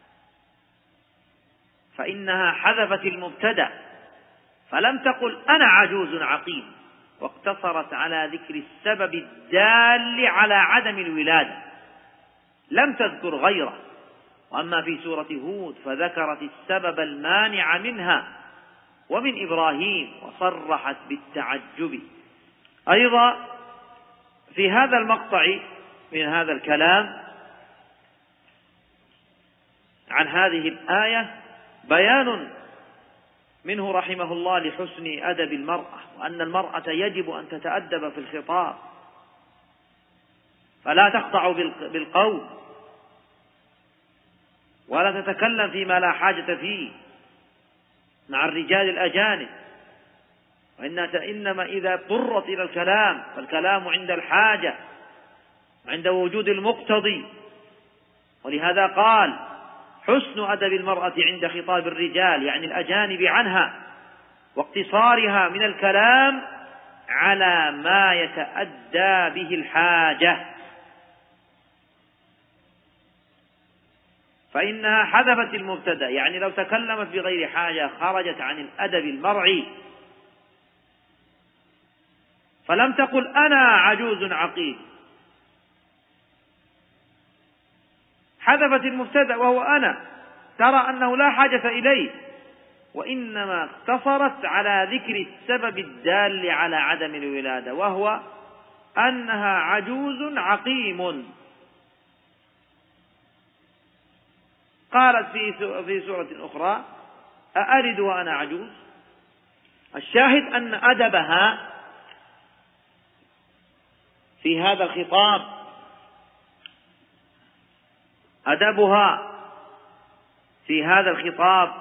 فإنها حذفت المبتدأ فلم تقل أنا عجوز عقيم، واقتصرت على ذكر السبب الدال على عدم الولادة لم تذكر غيره. وأما في سورة هود فذكرت السبب المانع منها ومن إبراهيم وصرحت بالتعجب. أيضا في هذا المقطع من هذا الكلام عن هذه الآية بيان منه رحمه الله لحسن أدب المرأة، وأن المرأة يجب أن تتأدب في الخطاب فلا تخضع بالقول ولا تتكلم فيما لا حاجة فيه مع الرجال الأجانب، وإنما إذا اضطرت إلى الكلام فالكلام عند الحاجة عند وجود المقتضي. ولهذا قال حسن أدب المرأة عند خطاب الرجال يعني الأجانب عنها، واقتصارها من الكلام على ما يتأدى به الحاجة، فإنها حذفت المبتدأ، يعني لو تكلمت بغير حاجة خرجت عن الأدب المرعي، فلم تقل أنا عجوز عقيم، حذفت المبتدأ وهو أنا، ترى أنه لا حاجة إليه، وإنما اقتصرت على ذكر السبب الدال على عدم الولادة، وهو أنها عجوز عقيم. قالت في سورة أخرى أألد وأنا عجوز. الشاهد أن أدبها في هذا الخطاب، أدبها في هذا الخطاب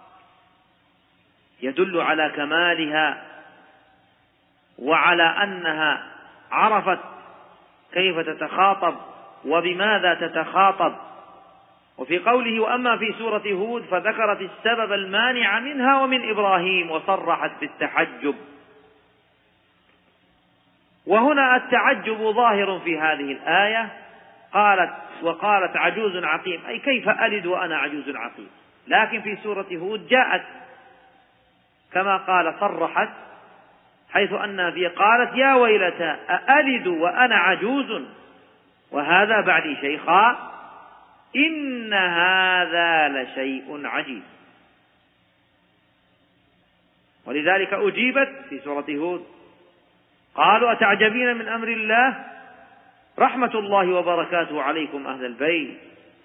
يدل على كمالها وعلى أنها عرفت كيف تتخاطب وبماذا تتخاطب. وفي قوله وأما في سورة هود فذكرت السبب المانع منها ومن إبراهيم وصرحت بالتحجب، وهنا التعجب ظاهر في هذه الآية. قالت وقالت عجوز عقيم، أي كيف ألد وأنا عجوز عقيم، لكن في سورة هود جاءت كما قال صرحت، حيث أنها في قالت يا ويلتى أألد وأنا عجوز وهذا بعدي شيخا إن هذا لشيء عجيب. ولذلك أجيبت في سورة هود قالوا أتعجبين من أمر الله رحمة الله وبركاته عليكم أهل البيت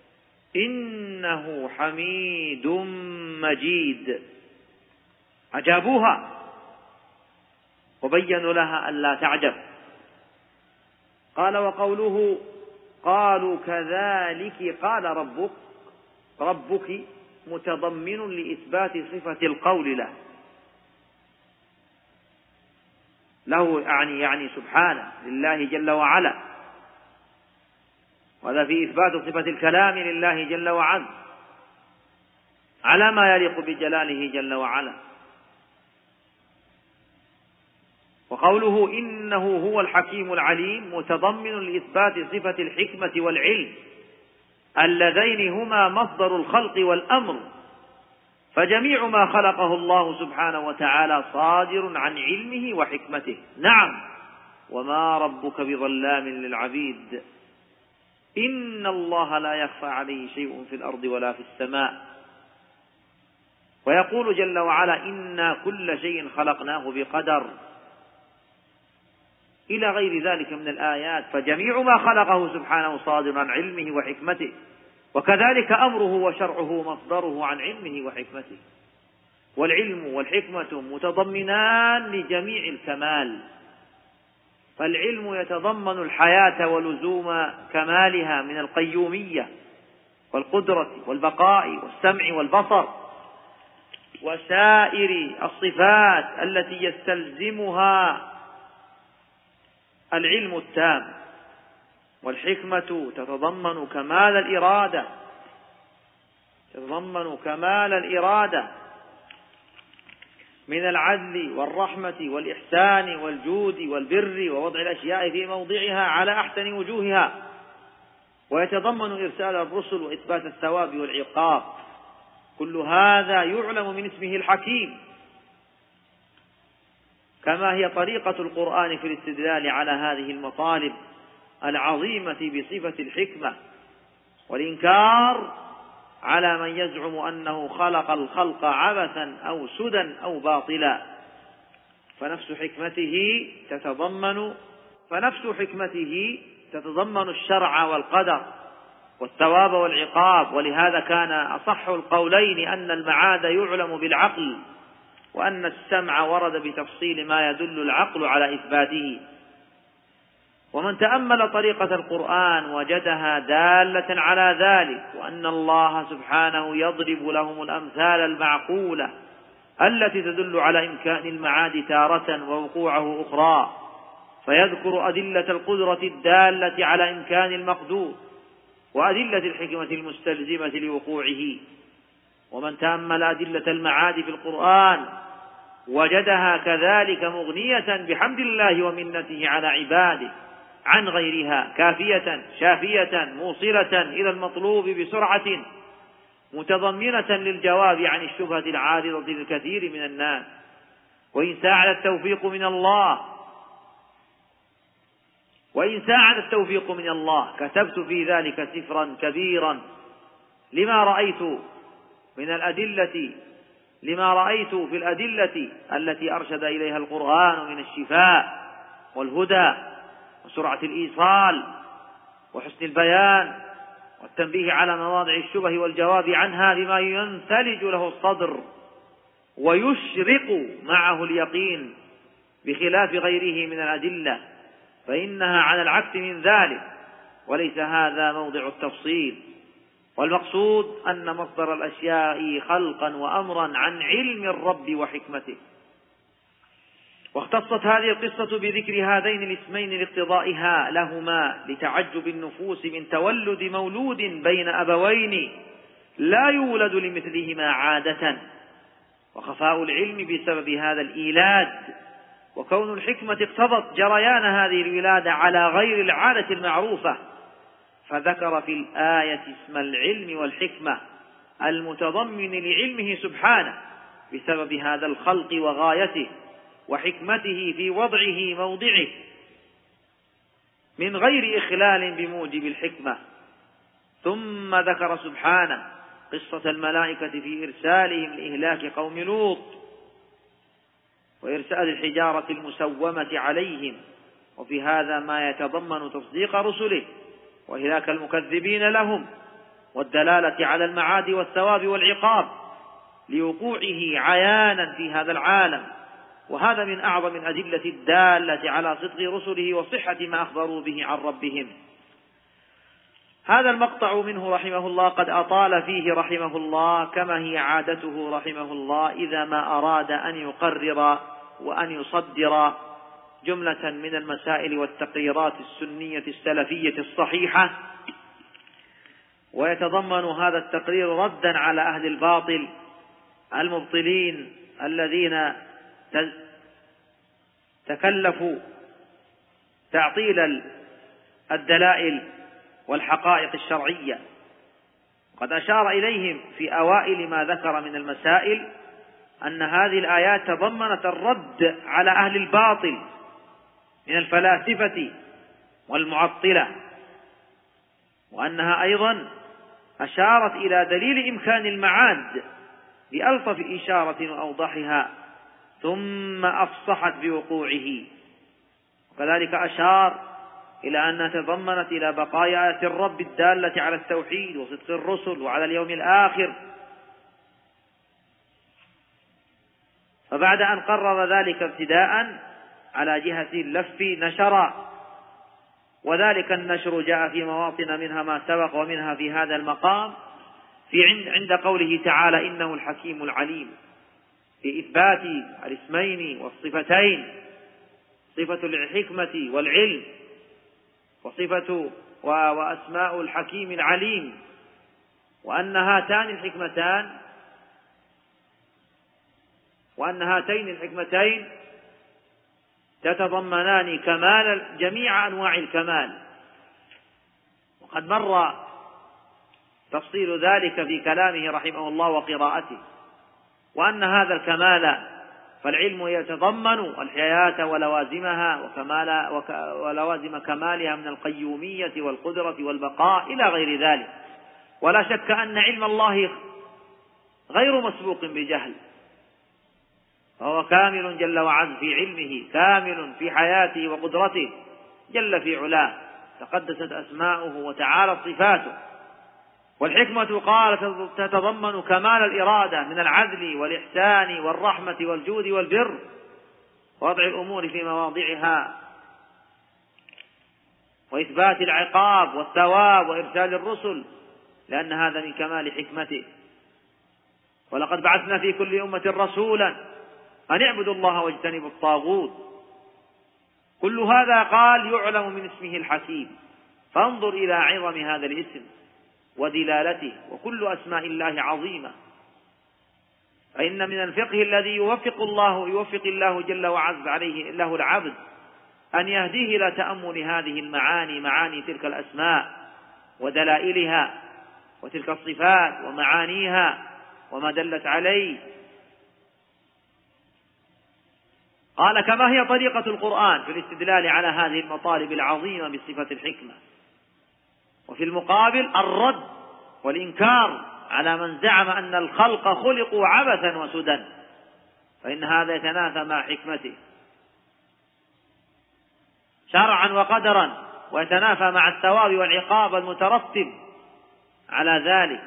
إنه حميد مجيد. أجابوها وبينوا لها ألا تعجب. قال وقوله قالوا كذلك قال ربك ربك متضمن لإثبات صفة القول له له يعني يعني سبحانه لله جل وعلا، وهذا في إثبات صفة الكلام لله جل وعلا على ما يليق بجلاله جل وعلا. وقوله إنه هو الحكيم العليم متضمن لإثبات صفة الحكمة والعلم اللذين هما مصدر الخلق والأمر، فجميع ما خلقه الله سبحانه وتعالى صادر عن علمه وحكمته. نعم وما ربك بظلام للعبيد إن الله لا يخفى عليه شيء في الأرض ولا في السماء. ويقول جل وعلا إنا كل شيء خلقناه بقدر إلى غير ذلك من الآيات، فجميع ما خلقه سبحانه صادر عن علمه وحكمته، وكذلك أمره وشرعه مصدره عن علمه وحكمته. والعلم والحكمة متضمنان لجميع الكمال، فالعلم يتضمن الحياة ولزوم كمالها من القيومية والقدرة والبقاء والسمع والبصر وسائر الصفات التي يستلزمها العلم التام. والحكمة تتضمن كمال الإرادة تتضمن كمال الإرادة من العدل والرحمة والإحسان والجود والبر ووضع الأشياء في موضعها على أحسن وجوهها، ويتضمن إرسال الرسل وإثبات الثواب والعقاب. كل هذا يعلم من اسمه الحكيم، كما هي طريقة القرآن في الاستدلال على هذه المطالب العظيمة بصفة الحكمة، والإنكار على من يزعم أنه خلق الخلق عبثا أو سدى أو باطلا. فنفس حكمته تتضمن فنفس حكمته تتضمن الشرع والقدر والثواب والعقاب. ولهذا كان أصح القولين أن المعاد يعلم بالعقل، وأن السمع ورد بتفصيل ما يدل العقل على إثباته. ومن تأمل طريقة القرآن وجدها دالة على ذلك، وأن الله سبحانه يضرب لهم الأمثال المعقولة التي تدل على إمكان المعاد تارة ووقوعه أخرى، فيذكر أدلة القدرة الدالة على إمكان المقدور وأدلة الحكمة المستلزمة لوقوعه. ومن تأمل أدلة المعاد في القرآن وجدها كذلك مغنية بحمد الله ومنته على عباده عن غيرها، كافية شافية موصلة إلى المطلوب بسرعة، متضمنة للجواب عن الشبهة العارضة للكثير من الناس. وإن ساعد التوفيق من الله وإن ساعد التوفيق من الله كتبت في ذلك سفرا كبيرا لما رأيت من الأدلة لما رأيت في الأدلة التي أرشد إليها القرآن من الشفاء والهدى وسرعة الإيصال وحسن البيان والتنبيه على مواضع الشبه والجواب عنها بما ينثلج له الصدر ويشرق معه اليقين، بخلاف غيره من الأدلة فإنها على العكس من ذلك، وليس هذا موضع التفصيل. والمقصود أن مصدر الأشياء خلقا وأمرا عن علم الرب وحكمته. واختصت هذه القصة بذكر هذين الاسمين لاقتضائها لهما لتعجب النفوس من تولد مولود بين أبوين لا يولد لمثلهما عادة، وخفاء العلم بسبب هذا الإيلاد، وكون الحكمة اقتضت جريان هذه الولادة على غير العادة المعروفة، فذكر في الآية اسم العلم والحكمة المتضمن لعلمه سبحانه بسبب هذا الخلق وغايته وحكمته في وضعه موضعه من غير إخلال بموجب الحكمة. ثم ذكر سبحانه قصة الملائكة في إرسالهم لإهلاك قوم لوط وإرسال الحجارة المسومة عليهم، وفي هذا ما يتضمن تصديق رسله وإهلاك المكذبين لهم والدلالة على المعاد والثواب والعقاب لوقوعه عيانا في هذا العالم. وهذا من أعظم الأدلة الدالة على صدق رسله وصحة ما أخبروا به عن ربهم. هذا المقطع منه رحمه الله قد أطال فيه رحمه الله، كما هي عادته رحمه الله إذا ما أراد أن يقرر وأن يصدر جملة من المسائل والتقريرات السنية السلفية الصحيحة، ويتضمن هذا التقرير ردا على أهل الباطل المبطلين الذين تكلفوا تعطيل الدلائل والحقائق الشرعية. قد أشار إليهم في أوائل ما ذكر من المسائل أن هذه الآيات تضمنت الرد على أهل الباطل من الفلاسفة والمعطلة، وأنها أيضا أشارت إلى دليل إمكان المعاد بألطف إشارة وأوضحها، ثم أفصحت بوقوعه. وكذلك أشار إلى أنها تضمنت إلى بقايا آيات الرب الدالة على التوحيد وصدق الرسل وعلى اليوم الآخر. فبعد أن قرر ذلك ابتداء على جهة اللف نشر، وذلك النشر جاء في مواطن منها ما سبق ومنها في هذا المقام في عند, عند قوله تعالى إنه الحكيم العليم، في إثبات الاسمين والصفتين، صفة الحكمة والعلم وصفة وأسماء الحكيم العليم، وأن هاتان الحكمتان وأن هاتين الحكمتين تتضمنان كمال جميع أنواع الكمال. وقد مر تفصيل ذلك في كلامه رحمه الله وقراءته، وأن هذا الكمال فالعلم يتضمن الحياة ولوازمها وكمال ولوازم كمالها من القيومية والقدرة والبقاء إلى غير ذلك. ولا شك أن علم الله غير مسبوق بجهل، فهو كامل جل وعز في علمه، كامل في حياته وقدرته جل في علاه، تقدست أسماؤه وتعالى صفاته. والحكمة قال تتضمن كمال الإرادة من العدل والإحسان والرحمة والجود والبر، ووضع الأمور في مواضعها وإثبات العقاب والثواب وإرسال الرسل، لأن هذا من كمال حكمته. ولقد بعثنا في كل أمة رسولا أن اعبدوا الله واجتنبوا الطاغوت. كل هذا قال يعلم من اسمه الحكيم، فانظر إلى عظم هذا الاسم ودلالته، وكل أسماء الله عظيمة. فإن من الفقه الذي يوفق الله يوفق الله جل وعز عليه له العبد أن يهديه إلى تأمل هذه المعاني، معاني تلك الأسماء ودلائلها وتلك الصفات ومعانيها وما دلت عليه. قال كما هي طريقة القرآن في الاستدلال على هذه المطالب العظيمة بصفة الحكمة، وفي المقابل الرد والإنكار على من زعم أن الخلق خلقوا عبثا وسدى، فإن هذا يتنافى مع حكمته شرعا وقدرا، ويتنافى مع الثواب والعقاب المترتب على ذلك.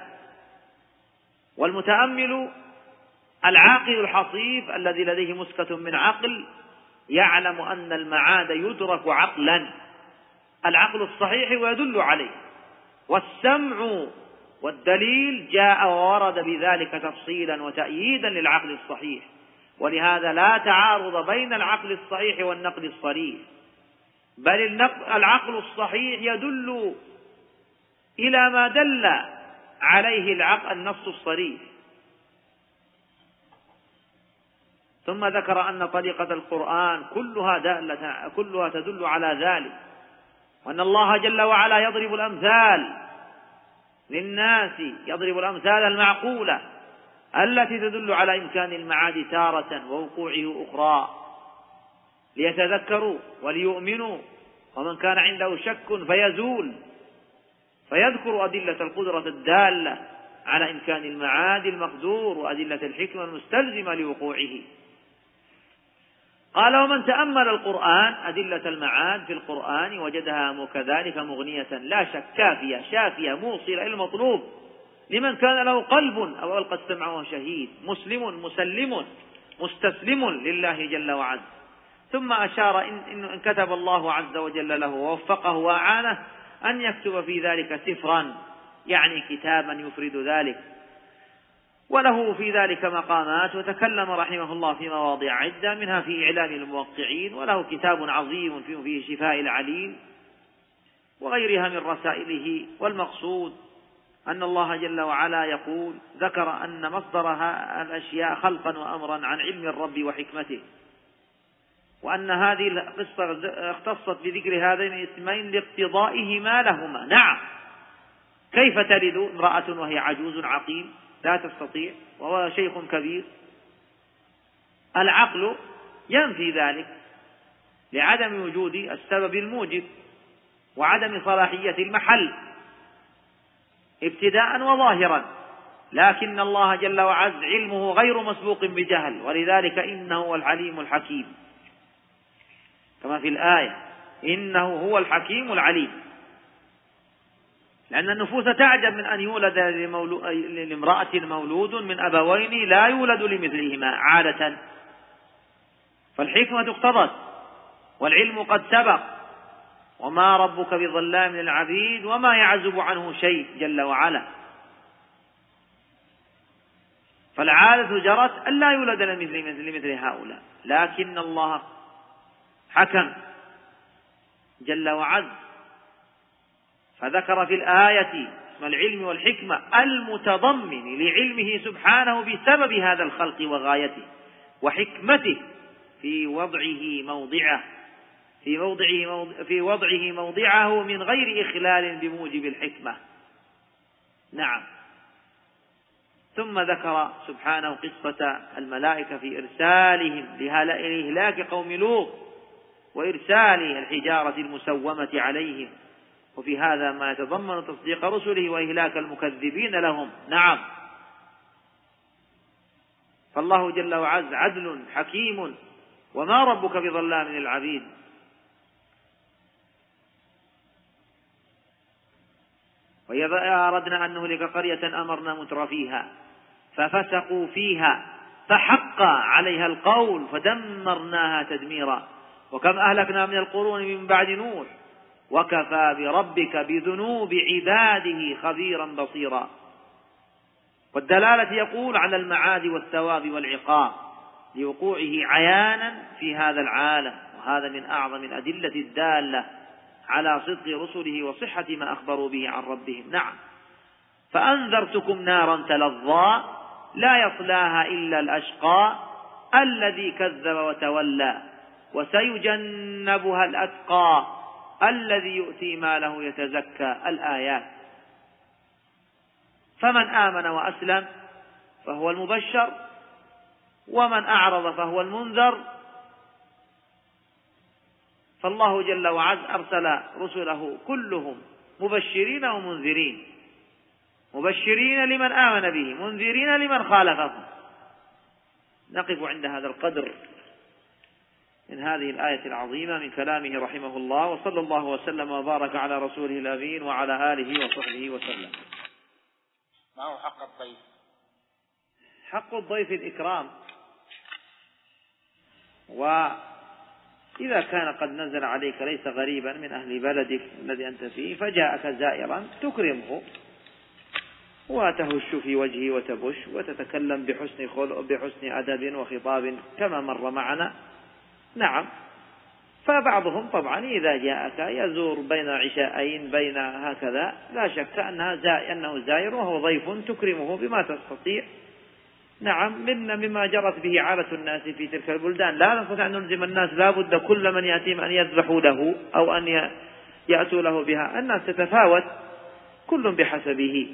والمتأمل العاقل الحصيف الذي لديه مسكة من عقل يعلم أن المعاد يدرك عقلا، العقل الصحيح ويدل عليه، والسمع والدليل جاء وورد بذلك تفصيلا وتأييدا للعقل الصحيح، ولهذا لا تعارض بين العقل الصحيح والنقل الصريح، بل العقل الصحيح يدل إلى ما دل عليه العقل النص الصريح. ثم ذكر أن طريقة القرآن كلها دالة كلها تدل على ذلك، وأن الله جل وعلا يضرب الأمثال للناس، يضرب الأمثال المعقولة التي تدل على إمكان المعاد تارة ووقوعه أخرى، ليتذكروا وليؤمنوا، ومن كان عنده شك فيزول، فيذكر أدلة القدرة الدالة على إمكان المعاد المقدور وأدلة الحكمة المستلزمة لوقوعه. قال ومن تأمل القرآن أدلة المعاد في القرآن وجدها كذلك مغنية لا شك كافية شافية موصلة إلى المطلوب لمن كان له قلب أو ألقى السمع وهو شهيد، مسلم مسلم مستسلم لله جل وعز. ثم أشار إن, إن كتب الله عز وجل له ووفقه وأعانه أن يكتب في ذلك سفرا، يعني كتابا يفرد ذلك، وله في ذلك مقامات، وتكلم رحمه الله في مواضع عدة، منها في إعلام الموقعين، وله كتاب عظيم فيه شفاء العليل وغيرها من رسائله. والمقصود أن الله جل وعلا يقول ذكر أن مصدرها الأشياء خلقا وأمرا عن علم الرب وحكمته، وأن هذه القصة اختصت بذكر هذين الاسمين لاقتضائهما لهما. نعم، كيف تلد امرأة وهي عجوز عقيم لا تستطيع وهو شيخ كبير؟ العقل ينفي ذلك لعدم وجود السبب الموجب وعدم صلاحية المحل ابتداء وظاهرا، لكن الله جل وعز علمه غير مسبوق بجهل، ولذلك إنه هو العليم الحكيم، كما في الآية إنه هو الحكيم العليم. لأن النفوس تعجب من أن يولد لامرأة مولود من أبوين لا يولد لمثلهما عادة، فالحكمة اقتضت والعلم قد سبق، وما ربك بظلام للعبيد وما يعزب عنه شيء جل وعلا. فالعادة جرت أن لا يولد لمثل هؤلاء، لكن الله حكم جل وعز، فذكر في الآية اسم العلم والحكمة المتضمن لعلمه سبحانه بسبب هذا الخلق وغايته وحكمته في وضعه موضعه في وضعه في وضعه موضعه من غير إخلال بموجب الحكمة. نعم. ثم ذكر سبحانه قصة الملائكة في إرسالهم لإهلاك قوم لوط وإرسال الحجارة المسومة عليهم، وفي هذا ما يتضمن تصديق رسله وإهلاك المكذبين لهم. نعم، فالله جل وعز عدل حكيم، وما ربك بظلام للعبيد. وإذا أردنا أن نهلك قرية أمرنا متر فيها ففسقوا فيها فحق عليها القول فدمرناها تدميرا. وكم أهلكنا من القرون من بعد نوح وكفى بربك بذنوب عباده خبيرا بصيرا. والدلالة يقول على المعاد والثواب والعقاب لوقوعه عيانا في هذا العالم، وهذا من أعظم الأدلة الدالة على صدق رسله وصحة ما أخبروا به عن ربهم. نعم، فأنذرتكم نارا تلظى لا يصلاها إلا الأشقى الذي كذب وتولى وسيجنبها الأتقى الذي يؤتي ماله يتزكى. الآيات. فمن آمن وأسلم فهو المبشر، ومن أعرض فهو المنذر. فالله جل وعز أرسل رسله كلهم مبشرين ومنذرين، مبشرين لمن آمن به، منذرين لمن خالفه. نقف عند هذا القدر من هذه الآية العظيمة من كلامه رحمه الله، وصلى الله وسلم وبارك على رسوله الأمين وعلى آله وصحبه وسلم. ما هو حق الضيف؟ حق الضيف الإكرام، وإذا كان قد نزل عليك ليس غريبا من أهل بلدك الذي أنت فيه فجاءك زائرا تكرمه وتهش في وجهه وتبش وتتكلم بحسن خلق بحسن أدب وخطاب كما مر معنا. نعم، فبعضهم طبعا إذا جاءك يزور بين عشاءين بين هكذا لا شك أنها زائر أنه زائر وهو ضيف تكرمه بما تستطيع. نعم، منا مما جرت به عادة الناس في تلك البلدان. لا نستطيع أن نلزم الناس لا بد كل من يأتيهم أن يذبحوا له أو أن يأتوا له بها. الناس تتفاوت كل بحسبه.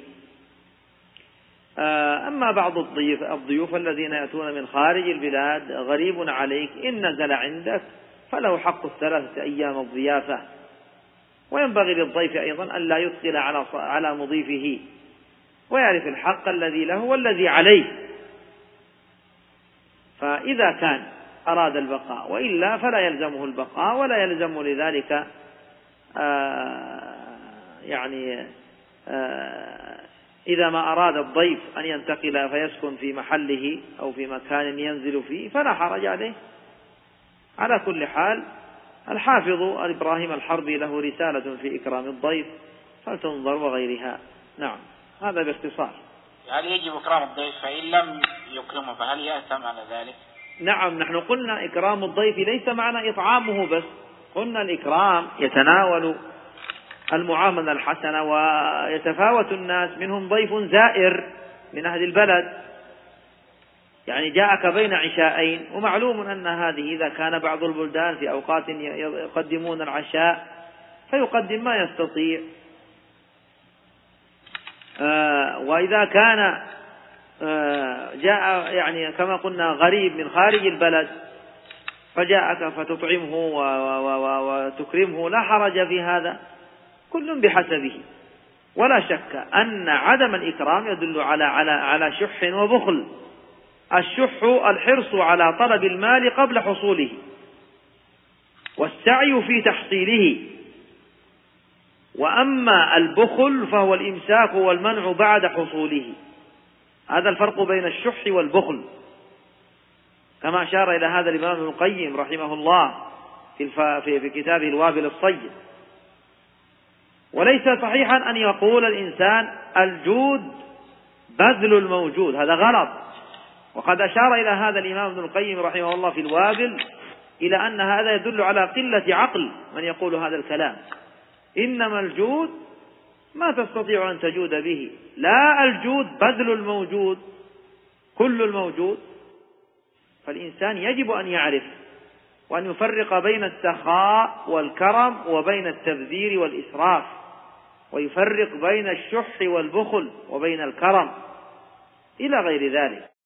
أما بعض الضيوف, الضيوف الذين يأتون من خارج البلاد غريب عليك إن نزل عندك فله حق الثلاثة أيام الضيافة. وينبغي للضيف أيضا أن لا يثقل على على مضيفه ويعرف الحق الذي له والذي عليه. فإذا كان أراد البقاء وإلا فلا يلزمه البقاء ولا يلزم لذلك آه يعني آه إذا ما أراد الضيف أن ينتقل فيسكن في محله أو في مكان ينزل فيه فلا حرج عليه. على كل حال الحافظ إبراهيم الحربي له رسالة في إكرام الضيف فلتنظر وغيرها. نعم، هذا باختصار. هل يجب إكرام الضيف فإن لم يكرمه فهل يأثم على ذلك؟ نعم، نحن قلنا إكرام الضيف ليس معنى إطعامه بس، قلنا الإكرام يتناول المعاملة الحسنة، ويتفاوت الناس منهم ضيف زائر من أهل البلد يعني جاءك بين عشاءين، ومعلوم أن هذه إذا كان بعض البلدان في أوقات يقدمون العشاء فيقدم ما يستطيع. آه وإذا كان آه جاء يعني كما قلنا غريب من خارج البلد فجاءك فتطعمه وتكرمه لا حرج في هذا، كل بحسبه. ولا شك أن عدم الإكرام يدل على على على شح وبخل. الشح الحرص على طلب المال قبل حصوله والسعي في تحصيله، وأما البخل فهو الإمساك والمنع بعد حصوله. هذا الفرق بين الشح والبخل كما أشار إلى هذا الإمام ابن القيم رحمه الله في, في, في كتابه الوابل الصيب. وليس صحيحا أن يقول الإنسان الجود بذل الموجود، هذا غلط. وقد أشار إلى هذا الإمام ابن القيم رحمه الله في الوابل إلى أن هذا يدل على قلة عقل من يقول هذا الكلام. إنما الجود ما تستطيع أن تجود به، لا الجود بذل الموجود كل الموجود. فالإنسان يجب أن يعرف وأن يفرق بين السخاء والكرم وبين التبذير والإسراف، ويفرق بين الشح والبخل وبين الكرم إلى غير ذلك.